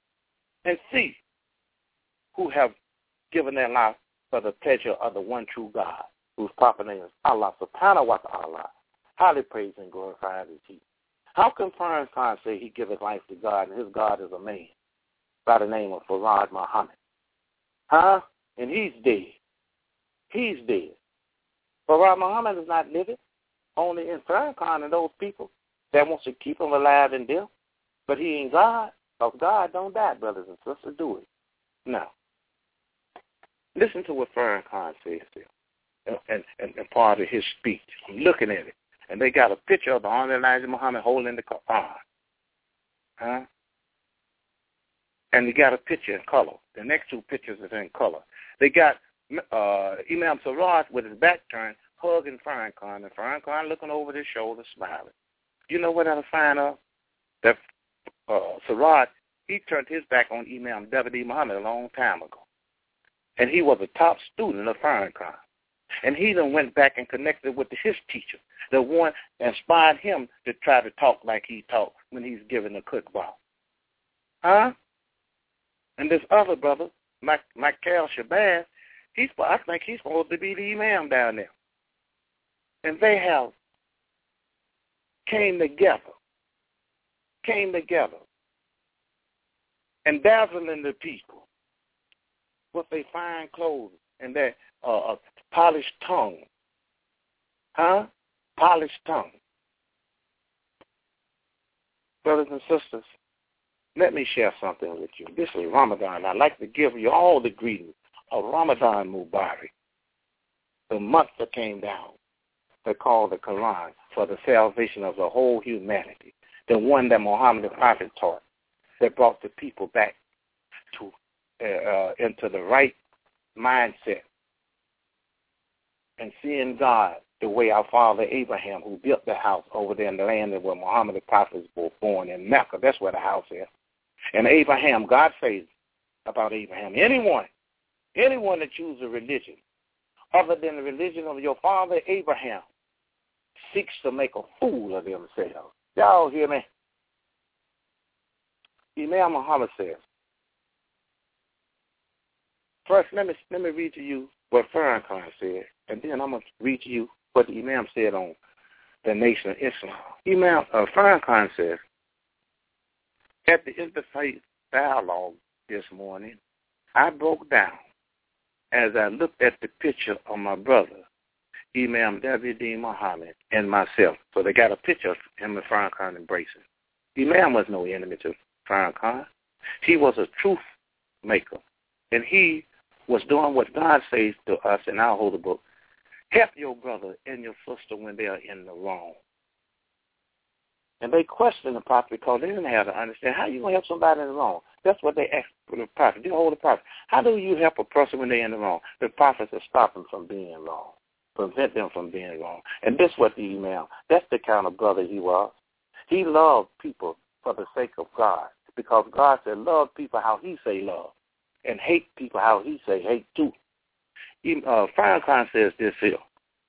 who have given their life for the pleasure of the one true God, whose proper name is Allah subhanahu wa ta'ala, highly praised and glorified is he. How can Farrakhan say he give his life to God and his God is a man by the name of Siraj Muhammad? And he's dead. He's dead. Siraj Muhammad is not living. Only in Farrakhan and those people that wants to keep him alive and dead. But he ain't God. Because God don't die, brothers and sisters. Do it. Now, listen to what Farrakhan says here, and part of his speech. I'm looking at it. And they got a picture of the Honorable Elijah Muhammad holding the Quran. And they got a picture in color. The next two pictures is in color. They got Imam Siraj with his back turned, hugging Farrakhan, and Farrakhan looking over his shoulder, smiling. You know what I find out? That Siraj, he turned his back on Imam W.D. Muhammad a long time ago. And he was a top student of Farrakhan. And he then went back and connected with his teacher, the one that inspired him to try to talk like he talked when he's giving the khutbah. And this other brother, Michael Shabazz, I think he's supposed to be the Imam down there. And they have came together, and dazzling the people with their fine clothes and their polished tongue. Polished tongue. Brothers and sisters, let me share something with you. This is Ramadan. I'd like to give you all the greetings of Ramadan Mubarak, the month that came down, that called the Quran for the salvation of the whole humanity, the one that Muhammad the Prophet taught, that brought the people back to into the right mindset and seeing God the way our father Abraham, who built the house over there in the land where Muhammad the Prophet was born in Mecca. That's where the house is. And Abraham, God says about Abraham, anyone that chooses a religion other than the religion of your father Abraham, seeks to make a fool of themselves. Y'all hear me? Imam Muhammad says, first, let me read to you what Farrakhan said, and then I'm going to read to you what the Imam said on the Nation of Islam. Farrakhan says, at the interfaith dialogue this morning, I broke down as I looked at the picture of my brother, Imam W.D. Muhammad, and myself. So they got a picture of him and Farrakhan embracing. Imam was no enemy to Farrakhan. He was a truth maker, and he was doing what God says to us in our holy book. Help your brother and your sister when they are in the wrong. And they questioned the prophet because they didn't have to understand how you going to help somebody in the wrong. That's what they asked for the prophet. The holy prophet. How do you help a person when they're in the wrong? The prophet is stop them from being wrong, prevent them from being wrong. And this is what the Imam, that's the kind of brother he was. He loved people for the sake of God, because God said love people how he say love, and hate people how he say hate too. Farrakhan says this here.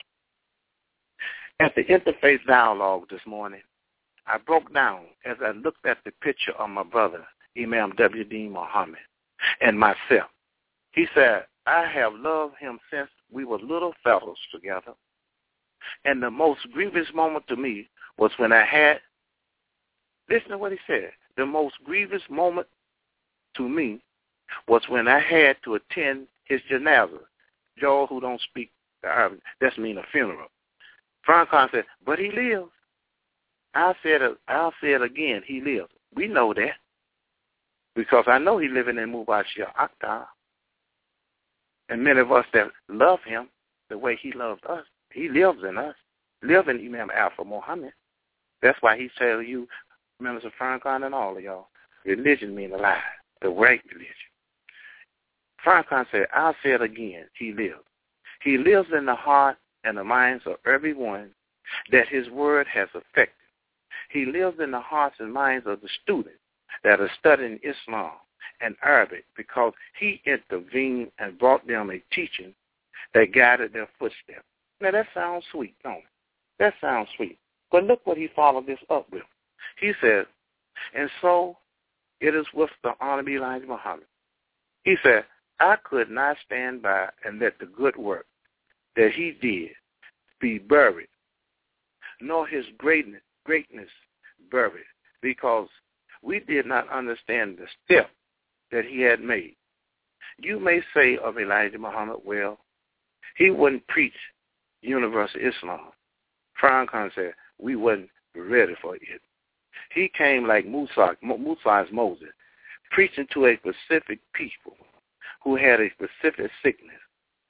At the interfaith dialogue this morning, I broke down as I looked at the picture of my brother, Imam W.D. Muhammad, and myself. He said, I have loved him since we were little fellows together. And the most grievous moment to me was when I had, listen to what he said, the most grievous moment to me was when I had to attend his janazah. Joel, who don't speak Arabic, that's mean a funeral. Farrakhan said, but he lives. I'll say it again, he lives. We know that because I know he's living in Mubashir Akhtar. And many of us that love him the way he loved us, he lives in us, live in Imam Alpha Muhammad. That's why he tells you, members of Farrakhan and all of y'all, religion means a lie, the right religion. Farrakhan said, I'll say it again, he lives. He lives in the heart and the minds of everyone that his word has affected. He lives in the hearts and minds of the students that are studying Islam and Arabic, because he intervened and brought them a teaching that guided their footsteps. Now that sounds sweet, don't it? That sounds sweet. But look what he followed this up with. He said, and so it is with the Honorable Elijah Muhammad. He said, I could not stand by and let the good work that he did be buried, nor his greatness buried, because we did not understand the step that he had made. You may say of Elijah Muhammad, well, he wouldn't preach universal Islam. Farrakhan said, we wasn't ready for it. He came like Musa's Moses, preaching to a specific people who had a specific sickness.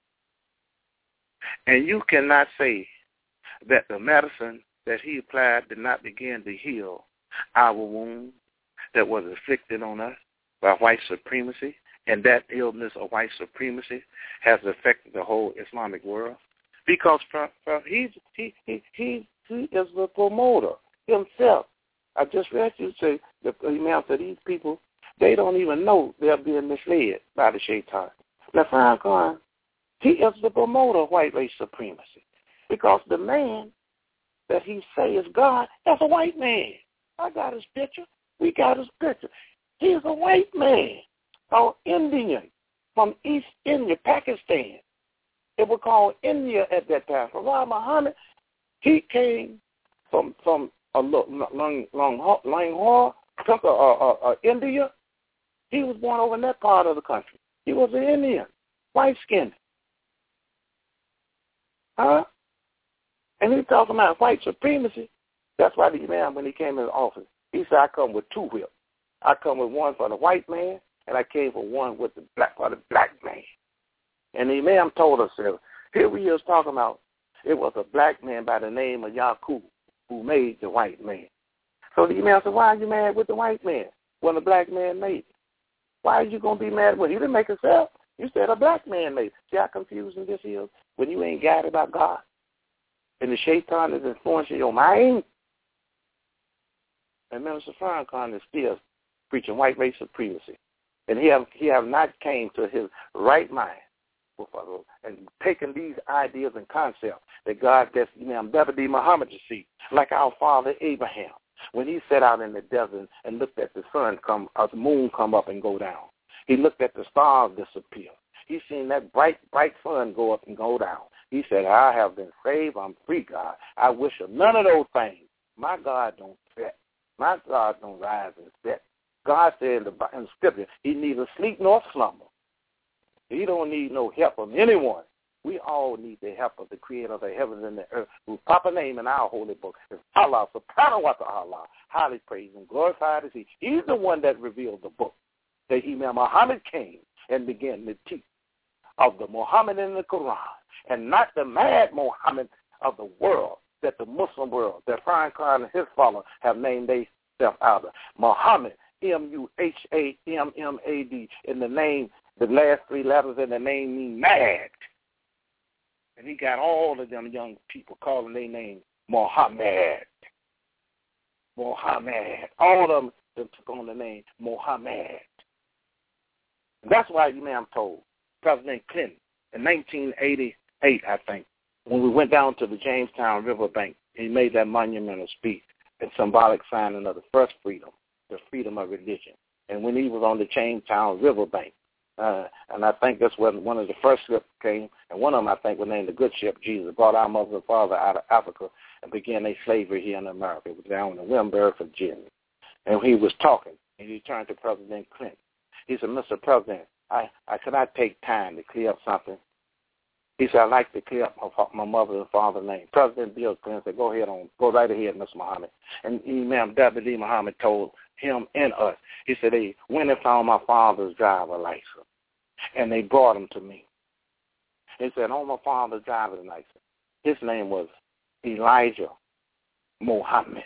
And you cannot say that the medicine that he applied did not begin to heal our wound that was inflicted on us by white supremacy, and that illness of white supremacy has affected the whole Islamic world. Because he is the promoter himself. I just read you say the Imam said these people, they don't even know they're being misled by the shaitan. Now, Farrakhan, he is the promoter of white race supremacy, because the man that he say is God, that's a white man. I got his picture. We got his picture. He is a white man, called Indian, from East India, Pakistan. It was called India at that time. Farah Muhammad, he came from Lahore, India. He was born over in that part of the country. He was an Indian, white-skinned. Huh? And he's talking about white supremacy. That's why the Imam, when he came into office, he said, I come with two whips. I come with one for the white man, and I came for one with the black for the black man. And the Imam told us, here we is talking about, it was a black man by the name of Yaqub who made the white man. So the Imam said, why are you mad with the white man when the black man made it? Why are you going to be mad with him? He didn't make himself. You said a black man made it. See how confusing this is when you ain't guided by God? And the shaitan is influencing your mind. And Minister Farrakhan is still preaching white race supremacy. And he have not came to his right mind and taking these ideas and concepts that God gets Imam Dabadi Muhammad to see, like our father Abraham, when he set out in the desert and looked at the the moon come up and go down. He looked at the stars disappear. He seen that bright sun go up and go down. He said, I have been saved. I'm free, God. I wish of none of those things. My God don't set. My God don't rise and set. God said in Scripture, he neither sleep nor slumber. He don't need no help from anyone. We all need the help of the Creator of the heavens and the earth, whose proper name in our holy book is Allah, subhanahu wa ta'ala. Highly praised and glorified is he. He's the one that revealed the book that Imam Muhammad came and began to teach of the Muhammad in the Quran, and not the mad Muhammad of the world, that the Muslim world, that Farrakhan Khan and his followers have named themselves out of. Muhammad, M-U-H-A-M-M-A-D, in the name, the last three letters in the name mean mad. And he got all of them young people calling their name Muhammad. Muhammad. All of them took on the name Muhammad. And that's why Imam told President Clinton in 1988, I think, when we went down to the Jamestown riverbank, he made that monumental speech and symbolic signing of the first freedom, the freedom of religion. And when he was on the Jamestown riverbank, and I think that's when one of the first ships came, and one of them I think was named the Good Ship Jesus, brought our mother and father out of Africa and began their slavery here in America. It was down in Wimberg, Virginia. And he was talking, and he turned to President Clinton. He said, Mr. President, I could not take time to clear up something. He said, I'd like to clear up my mother and father's name. President Bill Clinton said, go right ahead, Mr. Muhammad. And Imam Dabadi Muhammad told him and us, he said, they went and found my father's driver's license, and they brought him to me. He said, on my father's driver's license, his name was Elijah Muhammad,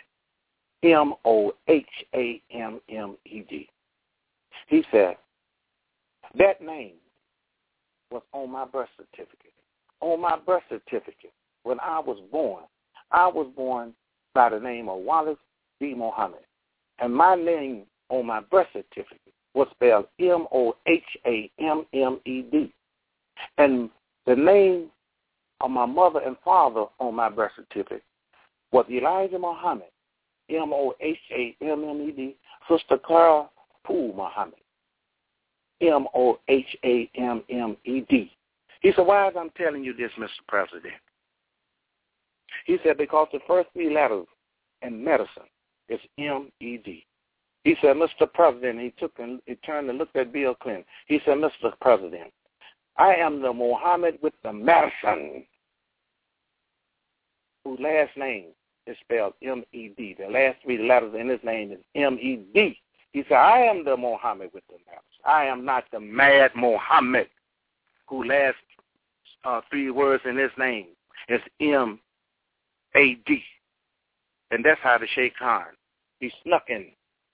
M-O-H-A-M-M-E-D. He said, that name was on my birth certificate. On my birth certificate, when I was born by the name of Wallace B. Muhammad. And my name on my birth certificate was spelled M-O-H-A-M-M-E-D. And the name of my mother and father on my birth certificate was Elijah Muhammad, M-O-H-A-M-M-E-D, Sister Clara Poole Muhammad, M-O-H-A-M-M-E-D. He said, why am I telling you this, Mr. President? He said, because the first three letters in medicine is M-E-D. He said, Mr. President, he turned and looked at Bill Clinton. He said, Mr. President, I am the Muhammad with the medicine, whose last name is spelled M-E-D. The last three letters in his name is M-E-D. He said, I am the Muhammad with the medicine. I am not the mad Muhammad, whose last three words in his name is M-A-D. And that's how the Sheikh Khan, he snuck in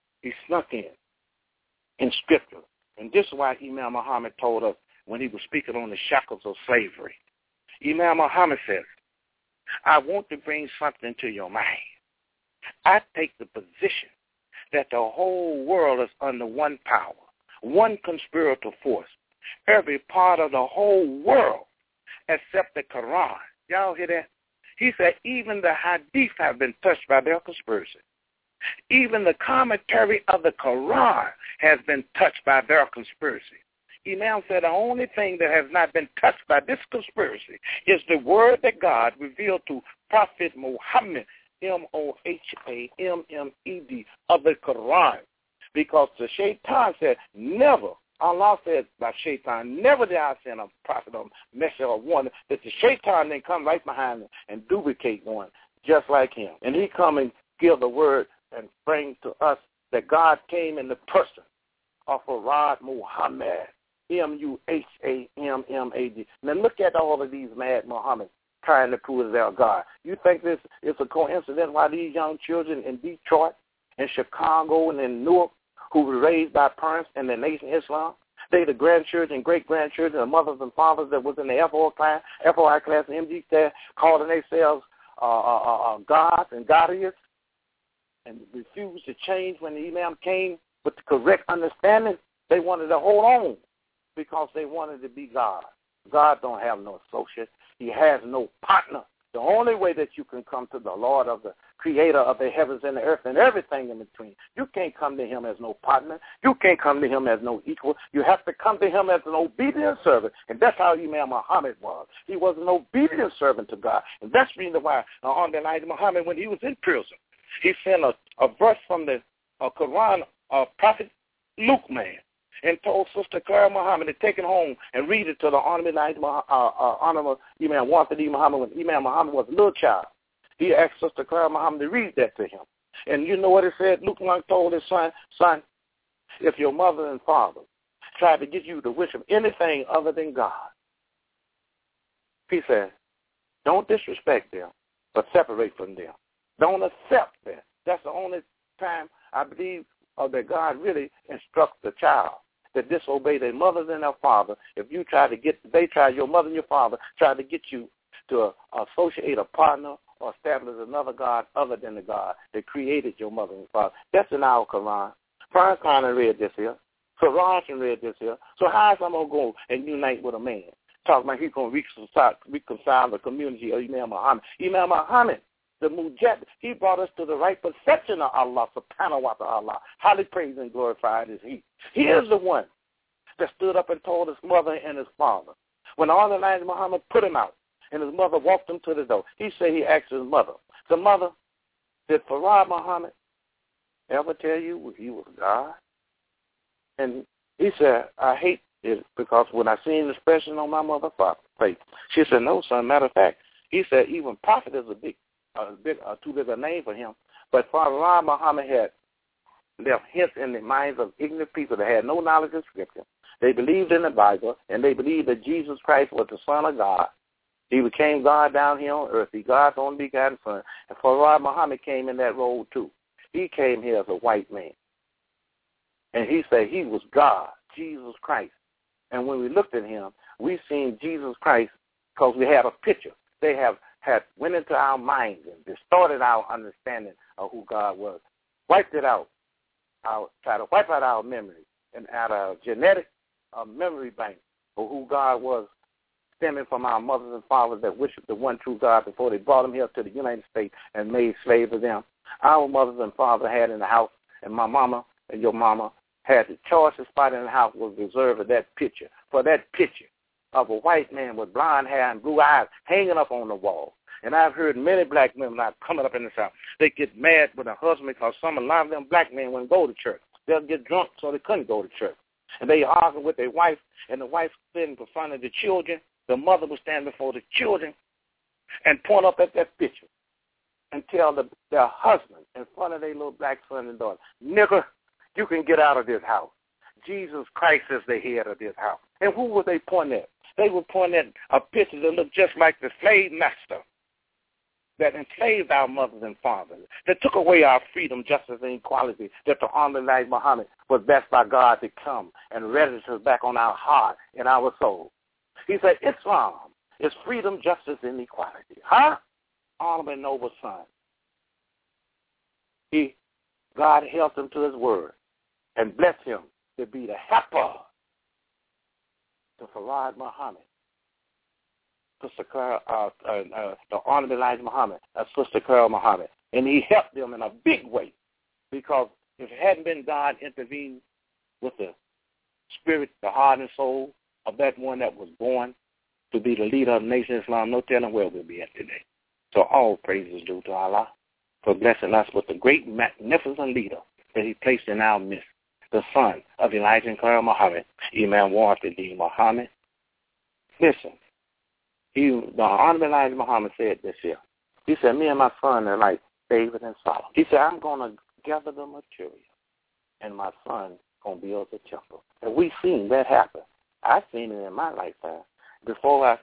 Scripture. And this is why Imam Muhammad told us when he was speaking on the shackles of slavery. Imam Muhammad says, I want to bring something to your mind. I take the position that the whole world is under one power, one conspirator force. Every part of the whole world except the Quran. Y'all hear that? He said even the Hadith have been touched by their conspiracy. Even the commentary of the Quran has been touched by their conspiracy. Imam said the only thing that has not been touched by this conspiracy is the word that God revealed to Prophet Muhammad, M-O-H-A-M-M-E-D, of the Quran. Because the Shaitan said, never, Allah said by Shaitan, never did I send a prophet or messenger or warner that the Shaitan then come right behind him and duplicate one just like him. And he come and give the word and bring to us that God came in the person of Farad Muhammad, M-U-H-A-M-M-A-D. Now look at all of these mad Muhammads trying to prove they're God. You think this is a coincidence why these young children in Detroit, in Chicago, and in Newark, who were raised by parents in the Nation Islam, they the grandchildren, great-grandchildren, the mothers and fathers that was in the FOI class, and MD class, calling themselves gods and goddesses, and refused to change when the Imam came with the correct understanding. They wanted to hold on because they wanted to be God. God don't have no associate. He has no partner. The only way that you can come to the Lord of the creator of the heavens and the earth and everything in between, you can't come to him as no partner. You can't come to him as no equal. You have to come to him as an obedient servant. And that's how Imam Muhammad was. He was an obedient servant to God. And that's the reason why on Elijah Muhammad, when he was in prison, he sent a verse from the Quran, Prophet Luke man, and told Sister Clara Muhammad to take it home and read it to the Honorable Imam Wafidi Muhammad when Imam Muhammad was a little child. He asked Sister Clara Muhammad to read that to him. And you know what it said? Luke told his son, if your mother and father tried to get you to worship anything other than God, he said, don't disrespect them, but separate from them. Don't accept them. That's the only time I believe that God really instructs the child to disobey their mothers and their father. If you your mother and your father try to get you to associate a partner or establish another God other than the God that created your mother and father. That's in our Quran. Farrakhan read this here. Faraj read this here. So how is I'm going to go and unite with a man? Talking about he's going to reconcile the community of Imam Muhammad. Imam Muhammad, the Mujahid, he brought us to the right perception of Allah, subhanahu wa ta'ala. Highly praised and glorified is he. He is the one that stood up and told his mother and his father. When all the Elijah Muhammad put him out, and his mother walked him to the door, he said he asked his mother, so mother, did Farad Muhammad ever tell you he was God? And he said, I hate it because when I seen the expression on my mother's face, she said, no, son. Matter of fact, he said even prophet is too big a name for him. But Farad Muhammad had left hints in the minds of ignorant people that had no knowledge of Scripture. They believed in the Bible, and they believed that Jesus Christ was the Son of God. He became God down here on earth. He God's only begotten Son. And Farad Muhammad came in that role too. He came here as a white man. And he said he was God, Jesus Christ. And when we looked at him, we seen Jesus Christ because we had a picture. They had went into our minds and distorted our understanding of who God was. Wiped it out. Try to wipe out our memory and out our genetic memory bank of who God was, stemming from our mothers and fathers that worshiped the one true God before they brought them here to the United States and made slaves of them. Our mothers and fathers had in the house, and my mama and your mama had the choicest spot in the house was reserved for that picture of a white man with blonde hair and blue eyes hanging up on the wall. And I've heard many black men now coming up in the South, they get mad with their husband because a lot of them black men wouldn't go to church. They'll get drunk so they couldn't go to church. And they argue with their wife, and the wife sitting in front of the children. The mother would stand before the children and point up at that picture and tell their husband in front of their little black son and daughter, nigger, you can get out of this house. Jesus Christ is the head of this house. And who would they point at? They would point at a picture that looked just like the slave master that enslaved our mothers and fathers, that took away our freedom, justice, and equality, that the Honorable Elijah Muhammad was blessed by God to come and register back on our heart and our soul. He said, Islam is freedom, justice, and equality. Huh? Honorable and noble son. God held him to his word and blessed him to be the helper to Farad Muhammad, Sister Clara, the Honorable Elijah Muhammad, Sister Clara Muhammad. And he helped them in a big way because if it hadn't been God intervened with the spirit, the heart and soul of that one that was born to be the leader of the nation of Islam, no telling where we'll be at today. So all praises due to Allah for blessing us with the great, magnificent leader that he placed in our midst, the son of Elijah and Clara Muhammad, Imam Wafidi Muhammad. Listen, the Honorable Elijah Muhammad said this here. He said, me and my son are like David and Solomon. He said, I'm going to gather the material, and my son going to build the temple. And we've seen that happen. I've seen it in my lifetime. Before I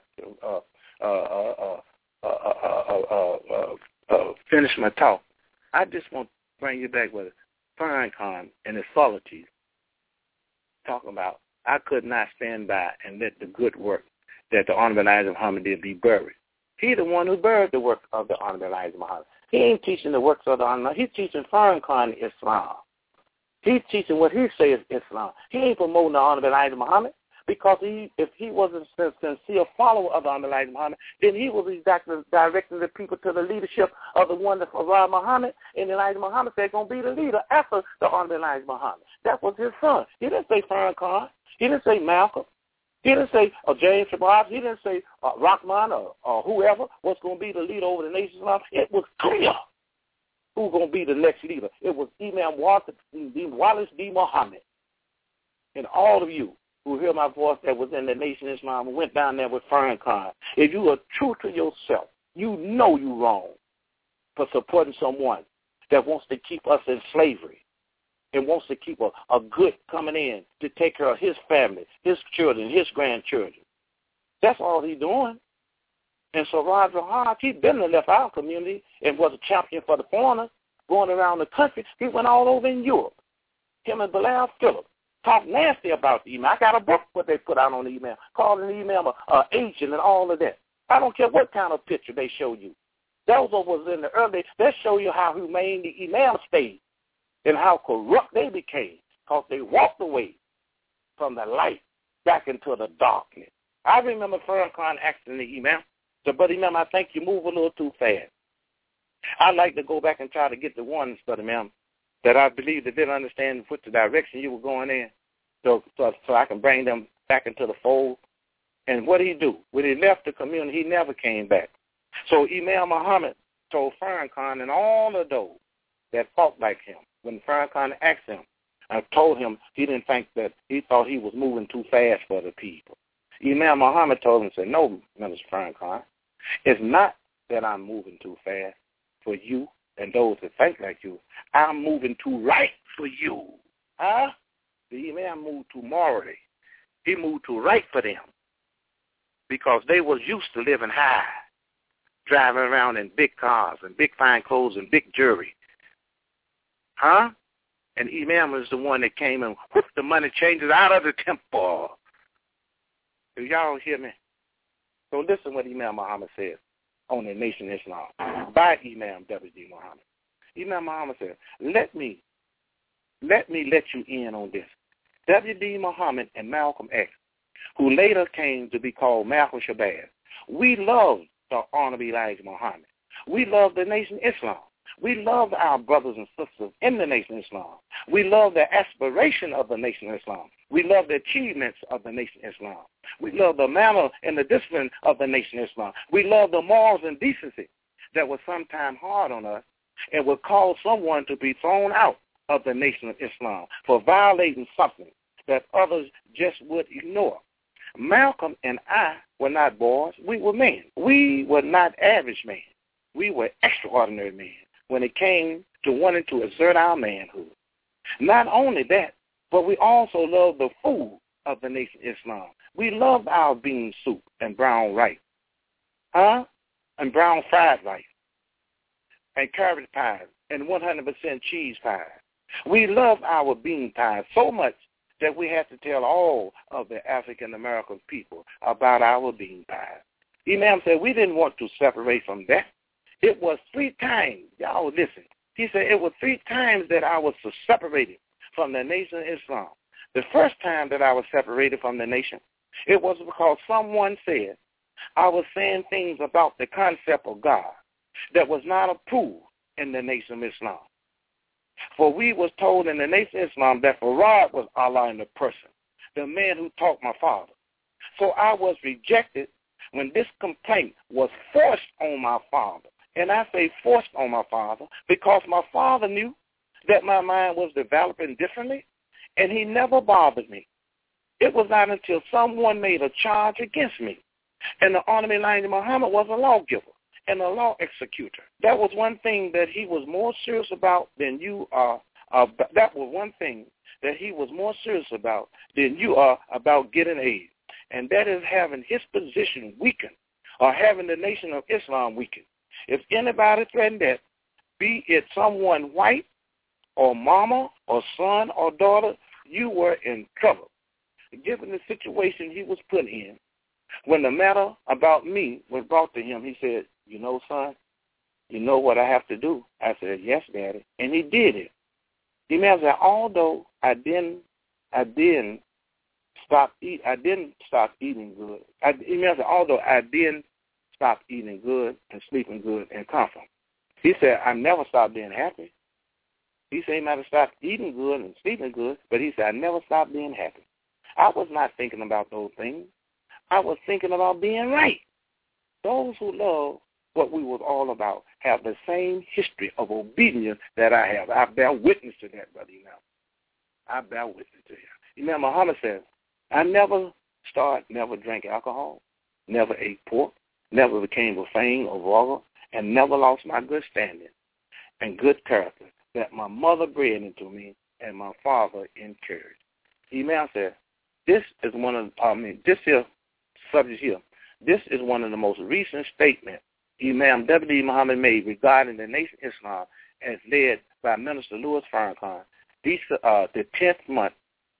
finish my talk, I just want to bring you back with Farrakhan and his solitude, talking about I could not stand by and let the good work that the Honorable Elijah Muhammad did be buried. He the one who buried the work of the Honorable Elijah Muhammad. He ain't teaching the works of the Honorable. He's teaching Farrakhan Islam. He's teaching what he says is Islam. He ain't promoting the Honorable Elijah Muhammad. because if he was a sincere follower of the Honorable Elijah Muhammad, then he was directing the people to the leadership of the one that Farad Muhammad, and Elijah Muhammad said going to be the leader after the Honorable Elijah Muhammad. That was his son. He didn't say Farrakhan. He didn't say Malcolm. He didn't say James Shabazz. He didn't say Rahman or whoever was going to be the leader over the nation of Islam. It was clear who's going to be the next leader. It was Imam Wallace D. Muhammad. And all of you who hear my voice that was in the Nation of Islam went down there with Farrakhan. If you are true to yourself, you know you're wrong for supporting someone that wants to keep us in slavery and wants to keep a good coming in to take care of his family, his children, his grandchildren. That's all he's doing. And so Roger Hart, he's been and left our community and was a champion for the foreigners going around the country. He went all over in Europe. Him and Bilal Phillips talk nasty about the email. I got a book what they put out on the email, calling the email an agent and all of that. I don't care what kind of picture they show you. Those was in the early, they show you how humane the email stayed and how corrupt they became because they walked away from the light back into the darkness. I remember Farrakhan asking the email, but Imam, I think you move a little too fast. I'd like to go back and try to get the ones for the Imam that I believe that didn't understand what the direction you were going in, so I can bring them back into the fold. And what did he do? When he left the community, he never came back. So Imam Muhammad told Farrakhan and all of those that fought like him, when Farrakhan asked him, I told him he didn't think that, he thought he was moving too fast for the people. Imam Muhammad told him, said, no, Minister Farrakhan, it's not that I'm moving too fast for you and those that think like you. I'm moving too right for you. Huh? The Imam moved too morally. He moved too right for them because they was used to living high, driving around in big cars and big fine clothes and big jewelry. Huh? And Imam was the one that came and whipped the money changers out of the temple. Do y'all hear me? So listen what Imam Muhammad says on the Nation of Islam by Imam W.D. Muhammad. Imam Muhammad said, let me let you in on this. W.D. Muhammad and Malcolm X, who later came to be called Malcolm Shabazz, we loved the Honorable Elijah Muhammad. We loved the Nation of Islam. We loved our brothers and sisters in the Nation of Islam. We love the aspiration of the Nation of Islam. We love the achievements of the Nation of Islam. We love the manner and the discipline of the Nation of Islam. We love the morals and decency that was sometimes hard on us and would cause someone to be thrown out of the Nation of Islam for violating something that others just would ignore. Malcolm and I were not boys. We were men. We were not average men. We were extraordinary men when it came to wanting to assert our manhood. Not only that, but we also loved the food of the Nation of Islam. We loved our bean soup and brown rice, and brown fried rice, and carrot pies, and 100% cheese pies. We loved our bean pies so much that we had to tell all of the African-American people about our bean pies. Imam said we didn't want to separate from that. It was 3 times, y'all listen, he said it was 3 times that I was separated from the Nation of Islam. The first time that I was separated from the nation, it was because someone said I was saying things about the concept of God that was not approved in the Nation of Islam. For we was told in the Nation of Islam that Farad was Allah in the person, the man who taught my father. So I was rejected when this complaint was forced on my father. And I say forced on my father because my father knew that my mind was developing differently, and he never bothered me. It was not until someone made a charge against me, and the Honorable Elijah Muhammad was a lawgiver and a law executor. That was one thing that he was more serious about than you are. That was one thing that he was more serious about than you are about getting aid, and that is having his position weakened or having the Nation of Islam weakened. If anybody threatened that, be it someone white or mama or son or daughter, you were in trouble. Given the situation he was put in, when the matter about me was brought to him, he said, you know, son, you know what I have to do? I said, yes, Daddy. And he did it. He said, although I didn't I didn't stop eating good. Although I didn't stop eating good and sleeping good and comfort. He said, I never stopped being happy. He said he might have stopped eating good and sleeping good, but he said, I never stopped being happy. I was not thinking about those things. I was thinking about being right. Those who love what we was all about have the same history of obedience that I have. I bear witness to that, brother. I bear witness to you. Imam Muhammad says, I never drank alcohol, never ate pork, never became profane or vulgar, and never lost my good standing and good character that my mother bred into me and my father encouraged. Imam said, this is this here subject here. This is one of the most recent statements Imam W.D. Muhammad made regarding the Nation of Islam as led by Minister Louis Farrakhan. The 10th month,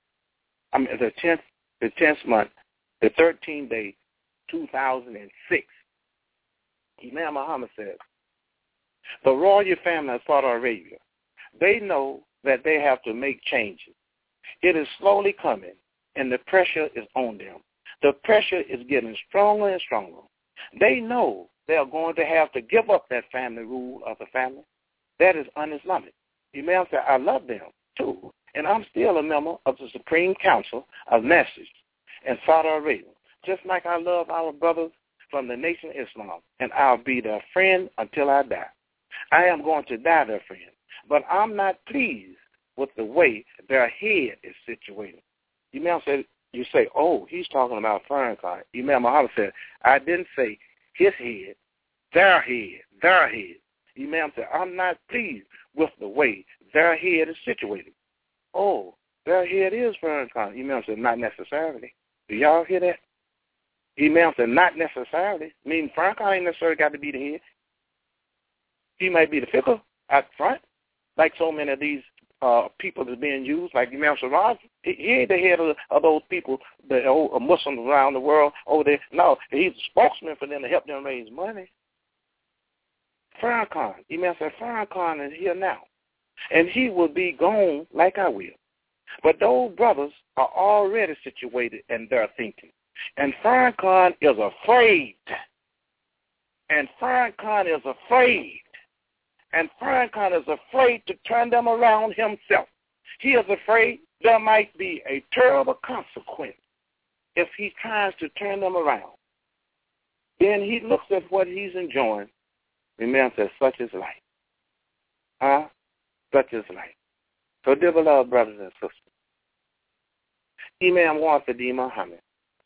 the 13th day, 2006. Imam Muhammad says, the royal family of Saudi Arabia, they know that they have to make changes. It is slowly coming, and the pressure is on them. The pressure is getting stronger and stronger. They know they are going to have to give up that family rule of the family. That is un-Islamic. Imam said, I love them, too, and I'm still a member of the Supreme Council of Messages in Saudi Arabia, just like I love our brothers from the Nation of Islam, and I'll be their friend until I die. I am going to die their friend, but I'm not pleased with the way their head is situated. Imam said, you say, oh, he's talking about Farrakhan. Imam Muhammad said, I didn't say his head, their head, their head. Imam said, I'm not pleased with the way their head is situated. Oh, their head is Farrakhan. Imam said, not necessarily. Do y'all hear that? Imam said, not necessarily. Meaning Farrakhan ain't necessarily got to be the head. He might be the figure out front, like so many of these people that's being used, like Imam Siraj. He ain't the head of those people, the old Muslims around the world over there. No, he's a spokesman for them to help them raise money. Farrakhan, Imam said, Farrakhan is here now, and he will be gone like I will. But those brothers are already situated in their thinking, and Farrakhan is afraid. And Farrakhan is afraid. And Farrakhan is afraid to turn them around himself. He is afraid there might be a terrible consequence if he tries to turn them around. Then he looks at what he's enjoying. Remember, says, such is life. Such is life. So, dear beloved brothers and sisters, Imam Wafidi Muhammad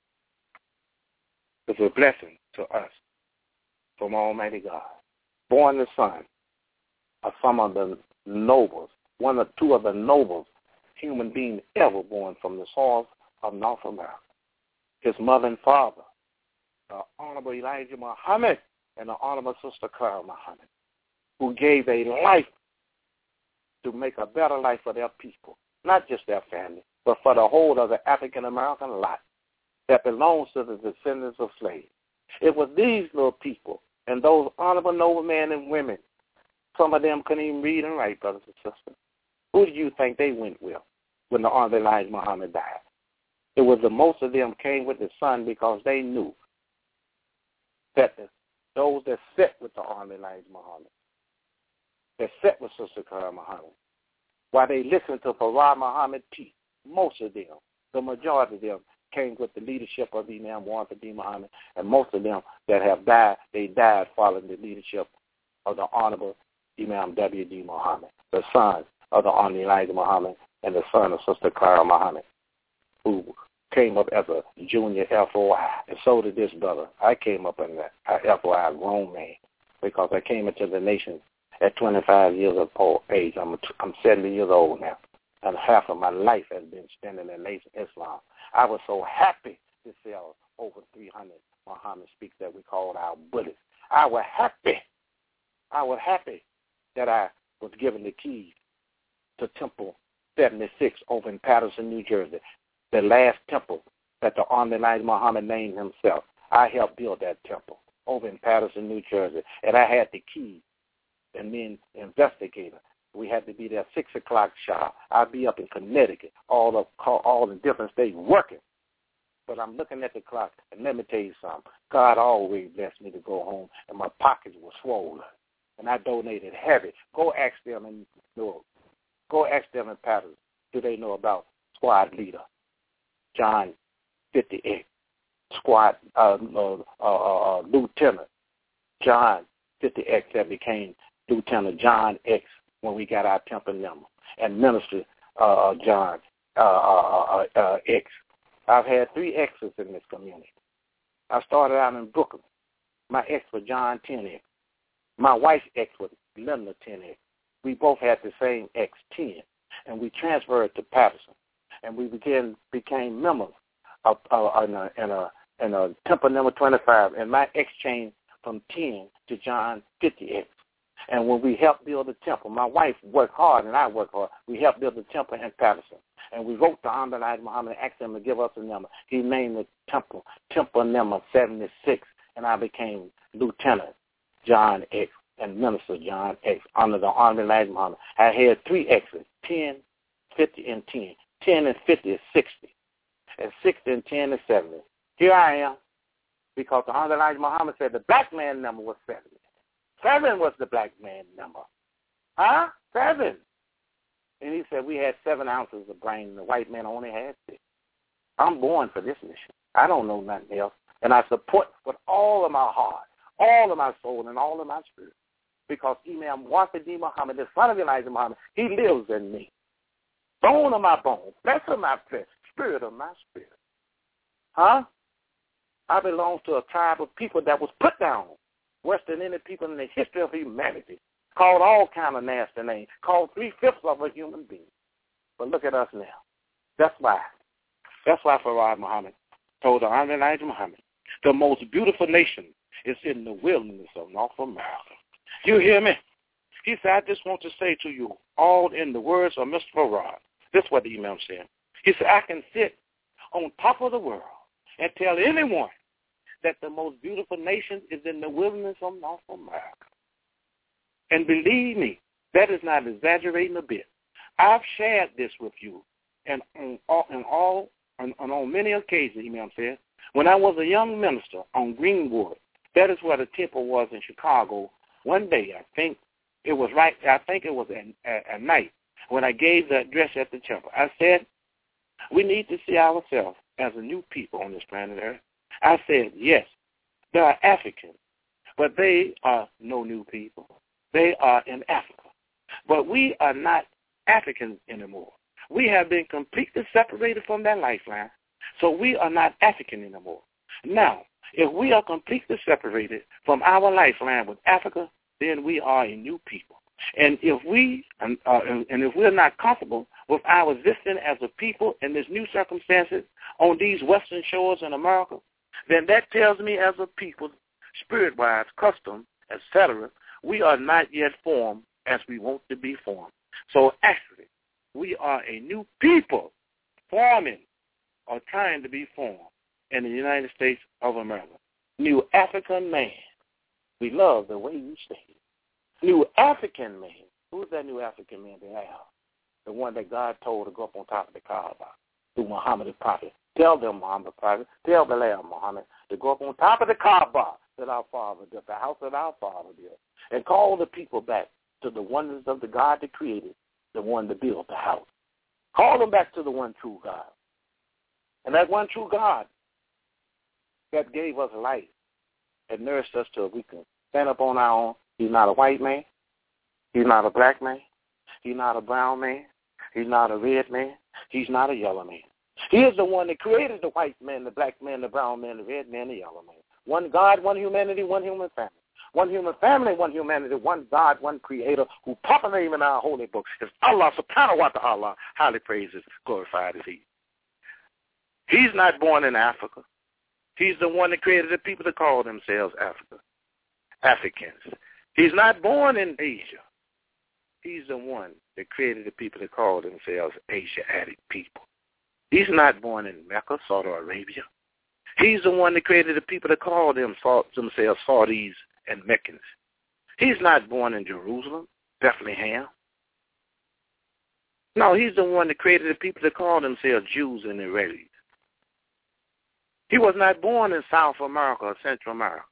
is a blessing to us from Almighty God. Born the son of some of the nobles, one or two of the nobles human beings ever born from the soil of North America. His mother and father, the Honorable Elijah Muhammad and the Honorable Sister Clara Muhammad, who gave a life to make a better life for their people, not just their family, but for the whole of the African-American lot that belongs to the descendants of slaves. It was these little people and those honorable noble men and women. Some of them couldn't even read and write, brothers and sisters. Who do you think they went with when the Honorable Elijah Muhammad died? It was the most of them came with the son because they knew that those that sat with the Honorable Elijah Muhammad, that sat with Sister Clara Muhammad, while they listened to Farah Muhammad P., most of them, the majority of them, came with the leadership of Imam Wafidi Muhammad, and most of them that have died, they died following the leadership of the Honorable Imam W.D. Muhammad, the son of the Honorable Elijah Muhammad and the son of Sister Clara Muhammad, who came up as a junior FOI, and so did this brother. I came up in that FOI, a grown man, because I came into the nation at 25 years of age. I'm 70 years old now, and half of my life has been spent in the Nation of Islam. I was so happy to sell over 300 Muhammad speaks that we called our bullets. I was happy that I was given the keys to Temple 76 over in Patterson, New Jersey, the last temple that the Honorable Elijah Muhammad named himself. I helped build that temple over in Patterson, New Jersey, and I had the keys. And me and investigator, we had to be there 6 o'clock sharp. I'd be up in Connecticut, all the different states working But I'm looking at the clock, and let me tell you something. God always blessed me to go home, and my pockets were swollen, and I donated heavy. Go ask them in Newark. Go ask them in Patterson. Do they know about squad leader John 50X, squad Lieutenant John 50X that became Lieutenant John X when we got our temple number, and Minister John X. I've had 3 X's in this community. I started out in Brooklyn. My X was John 10X. My wife's X was Linda 10X. We both had the same X10, and we transferred to Patterson, and we became members of in a temple number 25, and my X changed from 10 to John 50X. And when we helped build the temple, my wife worked hard and I worked hard. We helped build the temple in Patterson. And we wrote to Elijah Muhammad and asked him to give us a number. He named the temple number 76, and I became Lieutenant John X and Minister John X under the Elijah Muhammad. I had 3 X's, 10, 50, and 10. 10 and 50 is 60. And 60 and 10 is 70. Here I am, because the Elijah Muhammad said the black man number was 70. 7 was the black man number. 7. And he said we had 7 ounces of brain, and the white man only had 6. I'm born for this mission. I don't know nothing else. And I support with all of my heart, all of my soul, and all of my spirit. Because Imam Wafidi Muhammad, the son of Elijah Muhammad, he lives in me. Bone of my bone, flesh of my flesh, spirit of my spirit. I belong to a tribe of people that was put down worse than any people in the history of humanity, called all kind of nasty names, called 3/5 of a human being. But look at us now. That's why Farad Muhammad told the Honorable Elijah Muhammad, the most beautiful nation is in the wilderness of North America. You hear me? He said, I just want to say to you, all in the words of Mr. Farad, this is what the Imam said. He said, I can sit on top of the world and tell anyone that the most beautiful nation is in the wilderness of North America. And believe me, that is not exaggerating a bit. I've shared this with you, and on many occasions, Imam said, when I was a young minister on Greenwood, that is where the temple was in Chicago. One day, I think it was at night when I gave the address at the temple. I said, we need to see ourselves as a new people on this planet Earth. I said, yes, there are Africans, but they are no new people. They are in Africa. But we are not Africans anymore. We have been completely separated from that lifeline, so we are not African anymore. Now, if we are completely separated from our lifeline with Africa, then we are a new people. And if we if we're not comfortable with our existence as a people in these new circumstances on these western shores in America, then that tells me as a people, spirit-wise, custom, etc., we are not yet formed as we want to be formed. So actually, we are a new people forming or trying to be formed in the United States of America. New African man. We love the way you say it. New African man. Who's that new African man they have? The one that God told to go up on top of the Kaaba through Muhammad the Prophet. Tell them, Muhammad the Prophet, tell Bilal Muhammad to go up on top of the Kaaba that our father built, the house that our father built, and call the people back to the wonders of the God that created, the one that built the house. Call them back to the one true God. And that one true God that gave us life and nourished us till we can stand up on our own. He's not a white man. He's not a black man. He's not a brown man. He's not a red man. He's not a yellow man. He is the one that created the white man, the black man, the brown man, the red man, the yellow man. One God, one humanity, one human family. One human family, one humanity, one God, one creator, who proper name in our holy book is Allah subhanahu wa ta'ala, highly praised, glorified is he. He's not born in Africa. He's the one that created the people that call themselves Africans. He's not born in Asia. He's the one that created the people that call themselves Asiatic people. He's not born in Mecca, Saudi Arabia. He's the one that created the people that call themselves Saudis and Meccans. He's not born in Jerusalem, Bethlehem. No, he's the one that created the people that call themselves Jews and Israelis. He was not born in South America or Central America.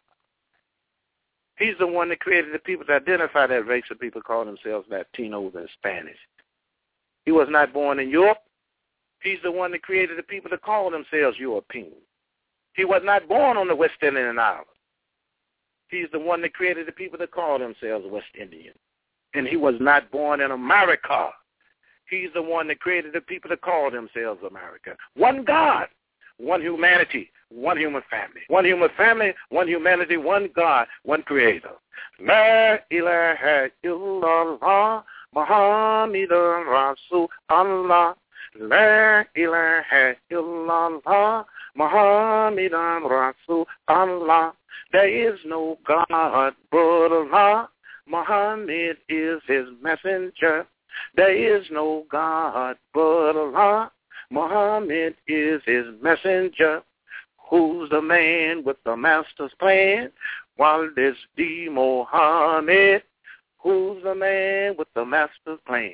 He's the one that created the people that identify that race of people call themselves Latinos and Spanish. He was not born in Europe. He's the one that created the people that call themselves European. He was not born on the West Indian Islands. He's the one that created the people that call themselves West Indian. And he was not born in America. He's the one that created the people that call themselves America. One God, one humanity, one human family. One human family, one humanity, one God, one creator. La ilaha illallah, Muhammadur Rasulullah. La ilaha illallah, Muhammadur Rasulullah. There is no God but Allah. Muhammad is his messenger. There is no God but Allah. Muhammad is his messenger. Who's the man with the master's plan? Wallace D. Muhammad. Who's the man with the master's plan?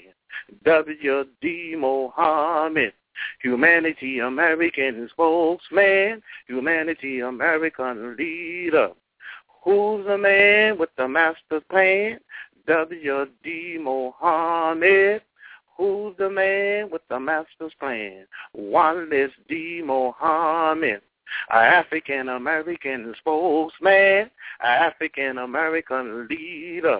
W.D. Muhammad. Humanity American spokesman. Humanity American leader. Who's the man with the master's plan? W.D. Muhammad. Who's the man with the master's plan? Wallace D. Muhammad. African American spokesman. African American leader.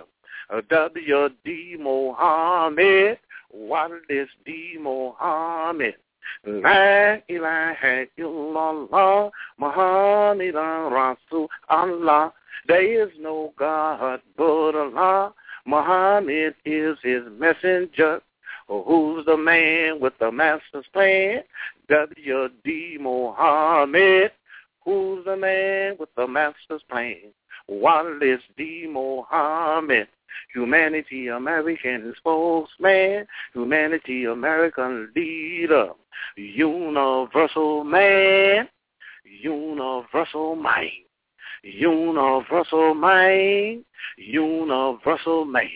W.D. Muhammad. Wallace D. Muhammad. La ilaha illallah, Muhammadur Rasulullah. There is no God but Allah. Muhammad is his messenger. Who's the man with the master's plan? W.D. Muhammad. Who's the man with the master's plan? Wallace D. Muhammad. Humanity American spokesman. Humanity American leader. Universal man. Universal mind. Universal mind. Universal man.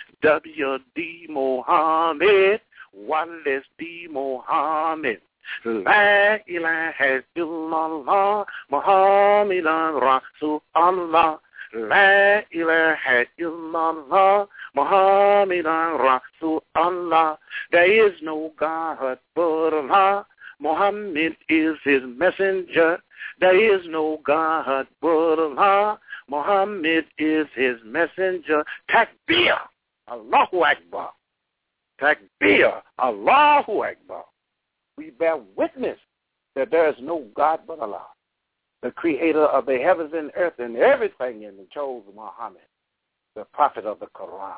W.D. Muhammad. Wallace D. Muhammad. La ilaha illallah, Muhammadur Rasulullah. La ilaha illallah, Muhammadur Rasulullah. There is no God but Allah. Muhammad is his messenger. There is no God but Allah. Muhammad is his messenger. Takbir, Allahu Akbar. Takbir, Allahu Akbar. We bear witness that there is no God but Allah, the creator of the heavens and earth and everything, and chose Muhammad, the prophet of the Quran,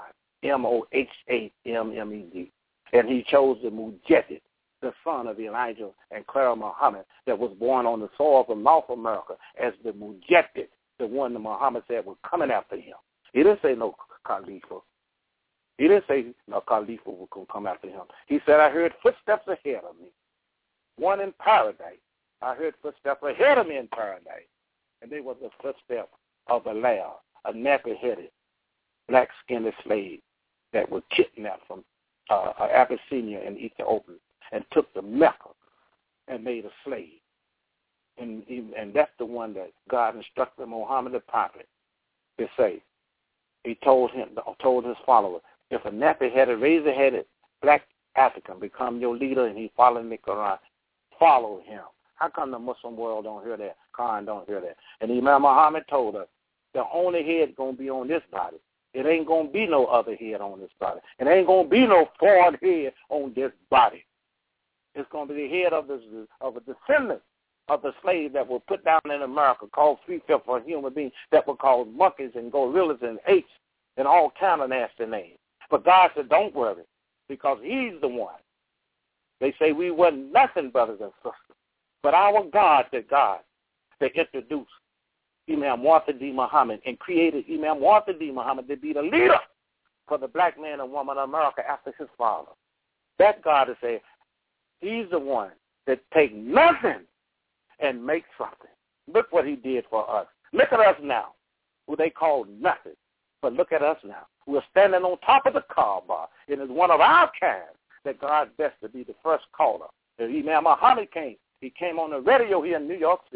Mohammed. And he chose the Mujaddid, the son of Elijah and Clara Muhammad, that was born on the soil of North America as the Mujaddid, the one that Muhammad said was coming after him. He didn't say no Khalifa. He didn't say no Khalifa was going to come after him. He said, I heard footsteps ahead of me. One in paradise. I heard footsteps ahead of me in paradise. And they were the footsteps of a Lamb, a nappy-headed, black-skinned slave that was kidnapped from Abyssinia in Ethiopia and took to Mecca and made a slave. And that's the one that God instructed Muhammad the prophet to say. He told his followers, if a nappy-headed, razor-headed black African become your leader and he following the Quran, follow him. How come the Muslim world don't hear that? Quran don't hear that. And Imam Muhammad told us the only head going to be on this body. It ain't going to be no other head on this body. It ain't going to be no foreign head on this body. It's going to be the head of a descendant of the slave that were put down in America, called 3/5 for human beings, that were called monkeys and gorillas and apes and all kind of nasty names. But God said, don't worry, because he's the one. They say we wasn't nothing, brothers and sisters, but our God, that introduced Imam Muhammad D. Muhammad and created Imam Muhammad D. Muhammad to be the leader for the black man and woman of America after his father. That God is saying, he's the one that take nothing and make something. Look what he did for us. Look at us now, who they call nothing. But look at us now. We're standing on top of the Kaaba. It is one of our kind that God best to be the first caller. And Imam Muhammad came. He came on the radio here in New York City.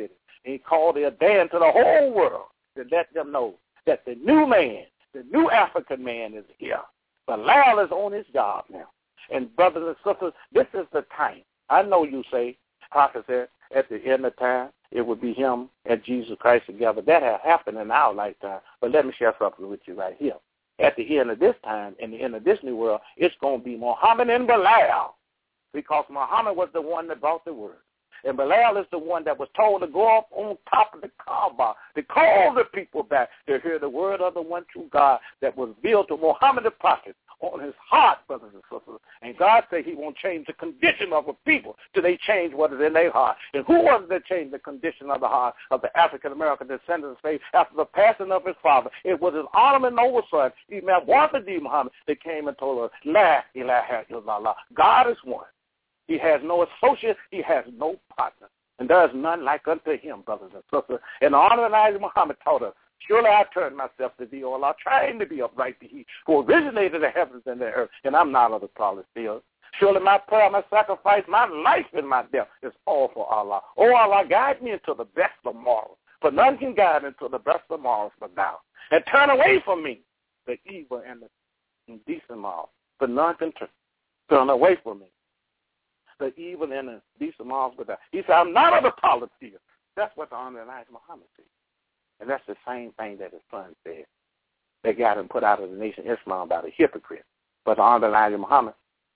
He called a dance to the whole world to let them know that the new man, the new African man is here. Bilal is on his job now. And brothers and sisters, this is the time. I know you say, prophet said, at the end of time, it would be him and Jesus Christ together. That has happened in our lifetime. But let me share something with you right here. At the end of this time, in the end of this new world, it's going to be Muhammad and Bilal, because Muhammad was the one that brought the word. And Bilal is the one that was told to go up on top of the Kaaba to call the people back to hear the word of the one true God that was revealed to Muhammad the prophet on his heart, brothers and sisters. And God said he won't change the condition of a people till they change what is in their heart. And who was it that changed the condition of the heart of the African-American descendants of faith after the passing of his father? It was his honorable noble son, Imam Wafdi Muhammad, that came and told us, La ilaha illallah. God is one. He has no associate. He has no partner. And there is none like unto him, brothers and sisters. And the Honorable Elijah Muhammad taught us, surely I turn myself to thee, O Allah, trying to be upright to he who originated the heavens and the earth, and I'm not of the flawless field. Surely my prayer, my sacrifice, my life and my death is all for Allah. O Allah, guide me into the best of morals, for none can guide into the best of morals but thou. And turn away from me the evil and the indecent morals, for none can turn away from me the evil and the decent morals but thou. He said, I'm not of the flawless field. That's what the Honorable Elijah Muhammad said. And that's the same thing that his son said. They got him put out of the nation Islam by the hypocrite. But the Honorable Elijah Muhammad,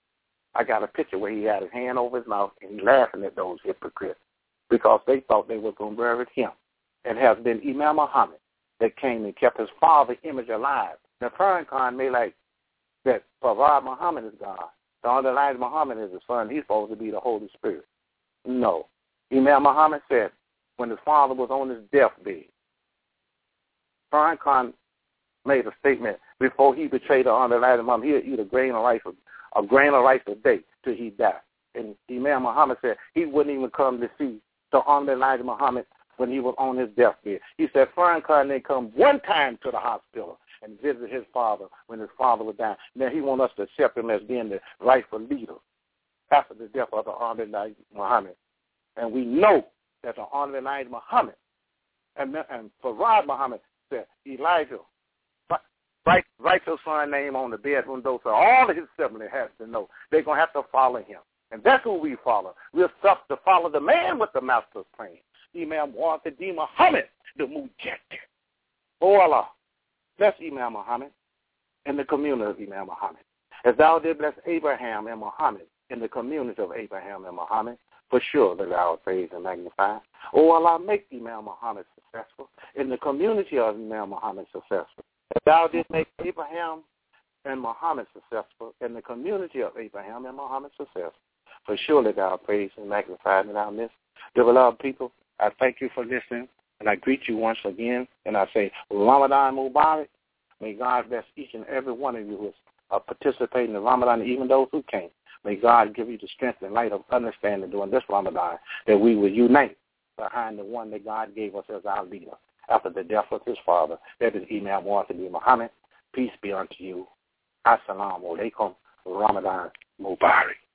I got a picture where he had his hand over his mouth and he laughing at those hypocrites because they thought they were going to bury him. And has been Imam Muhammad that came and kept his father's image alive. Now, Farrakhan may like that Farad Muhammad is God. The Honorable Elijah Muhammad is his son. He's supposed to be the Holy Spirit. No. Imam Muhammad said when his father was on his deathbed, Farrakhan made a statement before he betrayed the Honorable Elijah Muhammad, he'd eat a grain of rice a day till he died. And Imam Muhammad said he wouldn't even come to see the Honorable Elijah Muhammad when he was on his deathbed. He said Farrakhan didn't come one time to the hospital and visit his father when his father was dying. Now he wants us to accept him as being the rightful leader after the death of the Honorable Elijah Muhammad. And we know that the Honorable Elijah Muhammad and Farad Muhammad said, Elijah, write your son's name on the bedroom door so all of his siblings have to know. They're going to have to follow him. And that's who we follow. We're stuck to follow the man with the master's plan. Imam Wafdi Muhammad, the Mujahid. Oh Allah, bless Imam Muhammad and the community of Imam Muhammad. As thou did bless Abraham and Muhammad in the community of Abraham and Muhammad, for sure that thou art praised and magnified. Oh Allah, make Imam Muhammad successful in the community of Imam Muhammad successful. As thou did make Abraham and Muhammad successful in the community of Abraham and Muhammad successful. For surely thou art praised and magnified in our midst. Dear beloved people, I thank you for listening, and I greet you once again, and I say, Ramadan Mubarak. May God bless each and every one of you who is participating in Ramadan, even those who can't. May God give you the strength and light of understanding during this Ramadan that we will unite behind the one that God gave us as our leader after the death of his father. That is Imam Wafdi Muhammad. Peace be unto you. Assalamu alaikum. Ramadan Mubarak.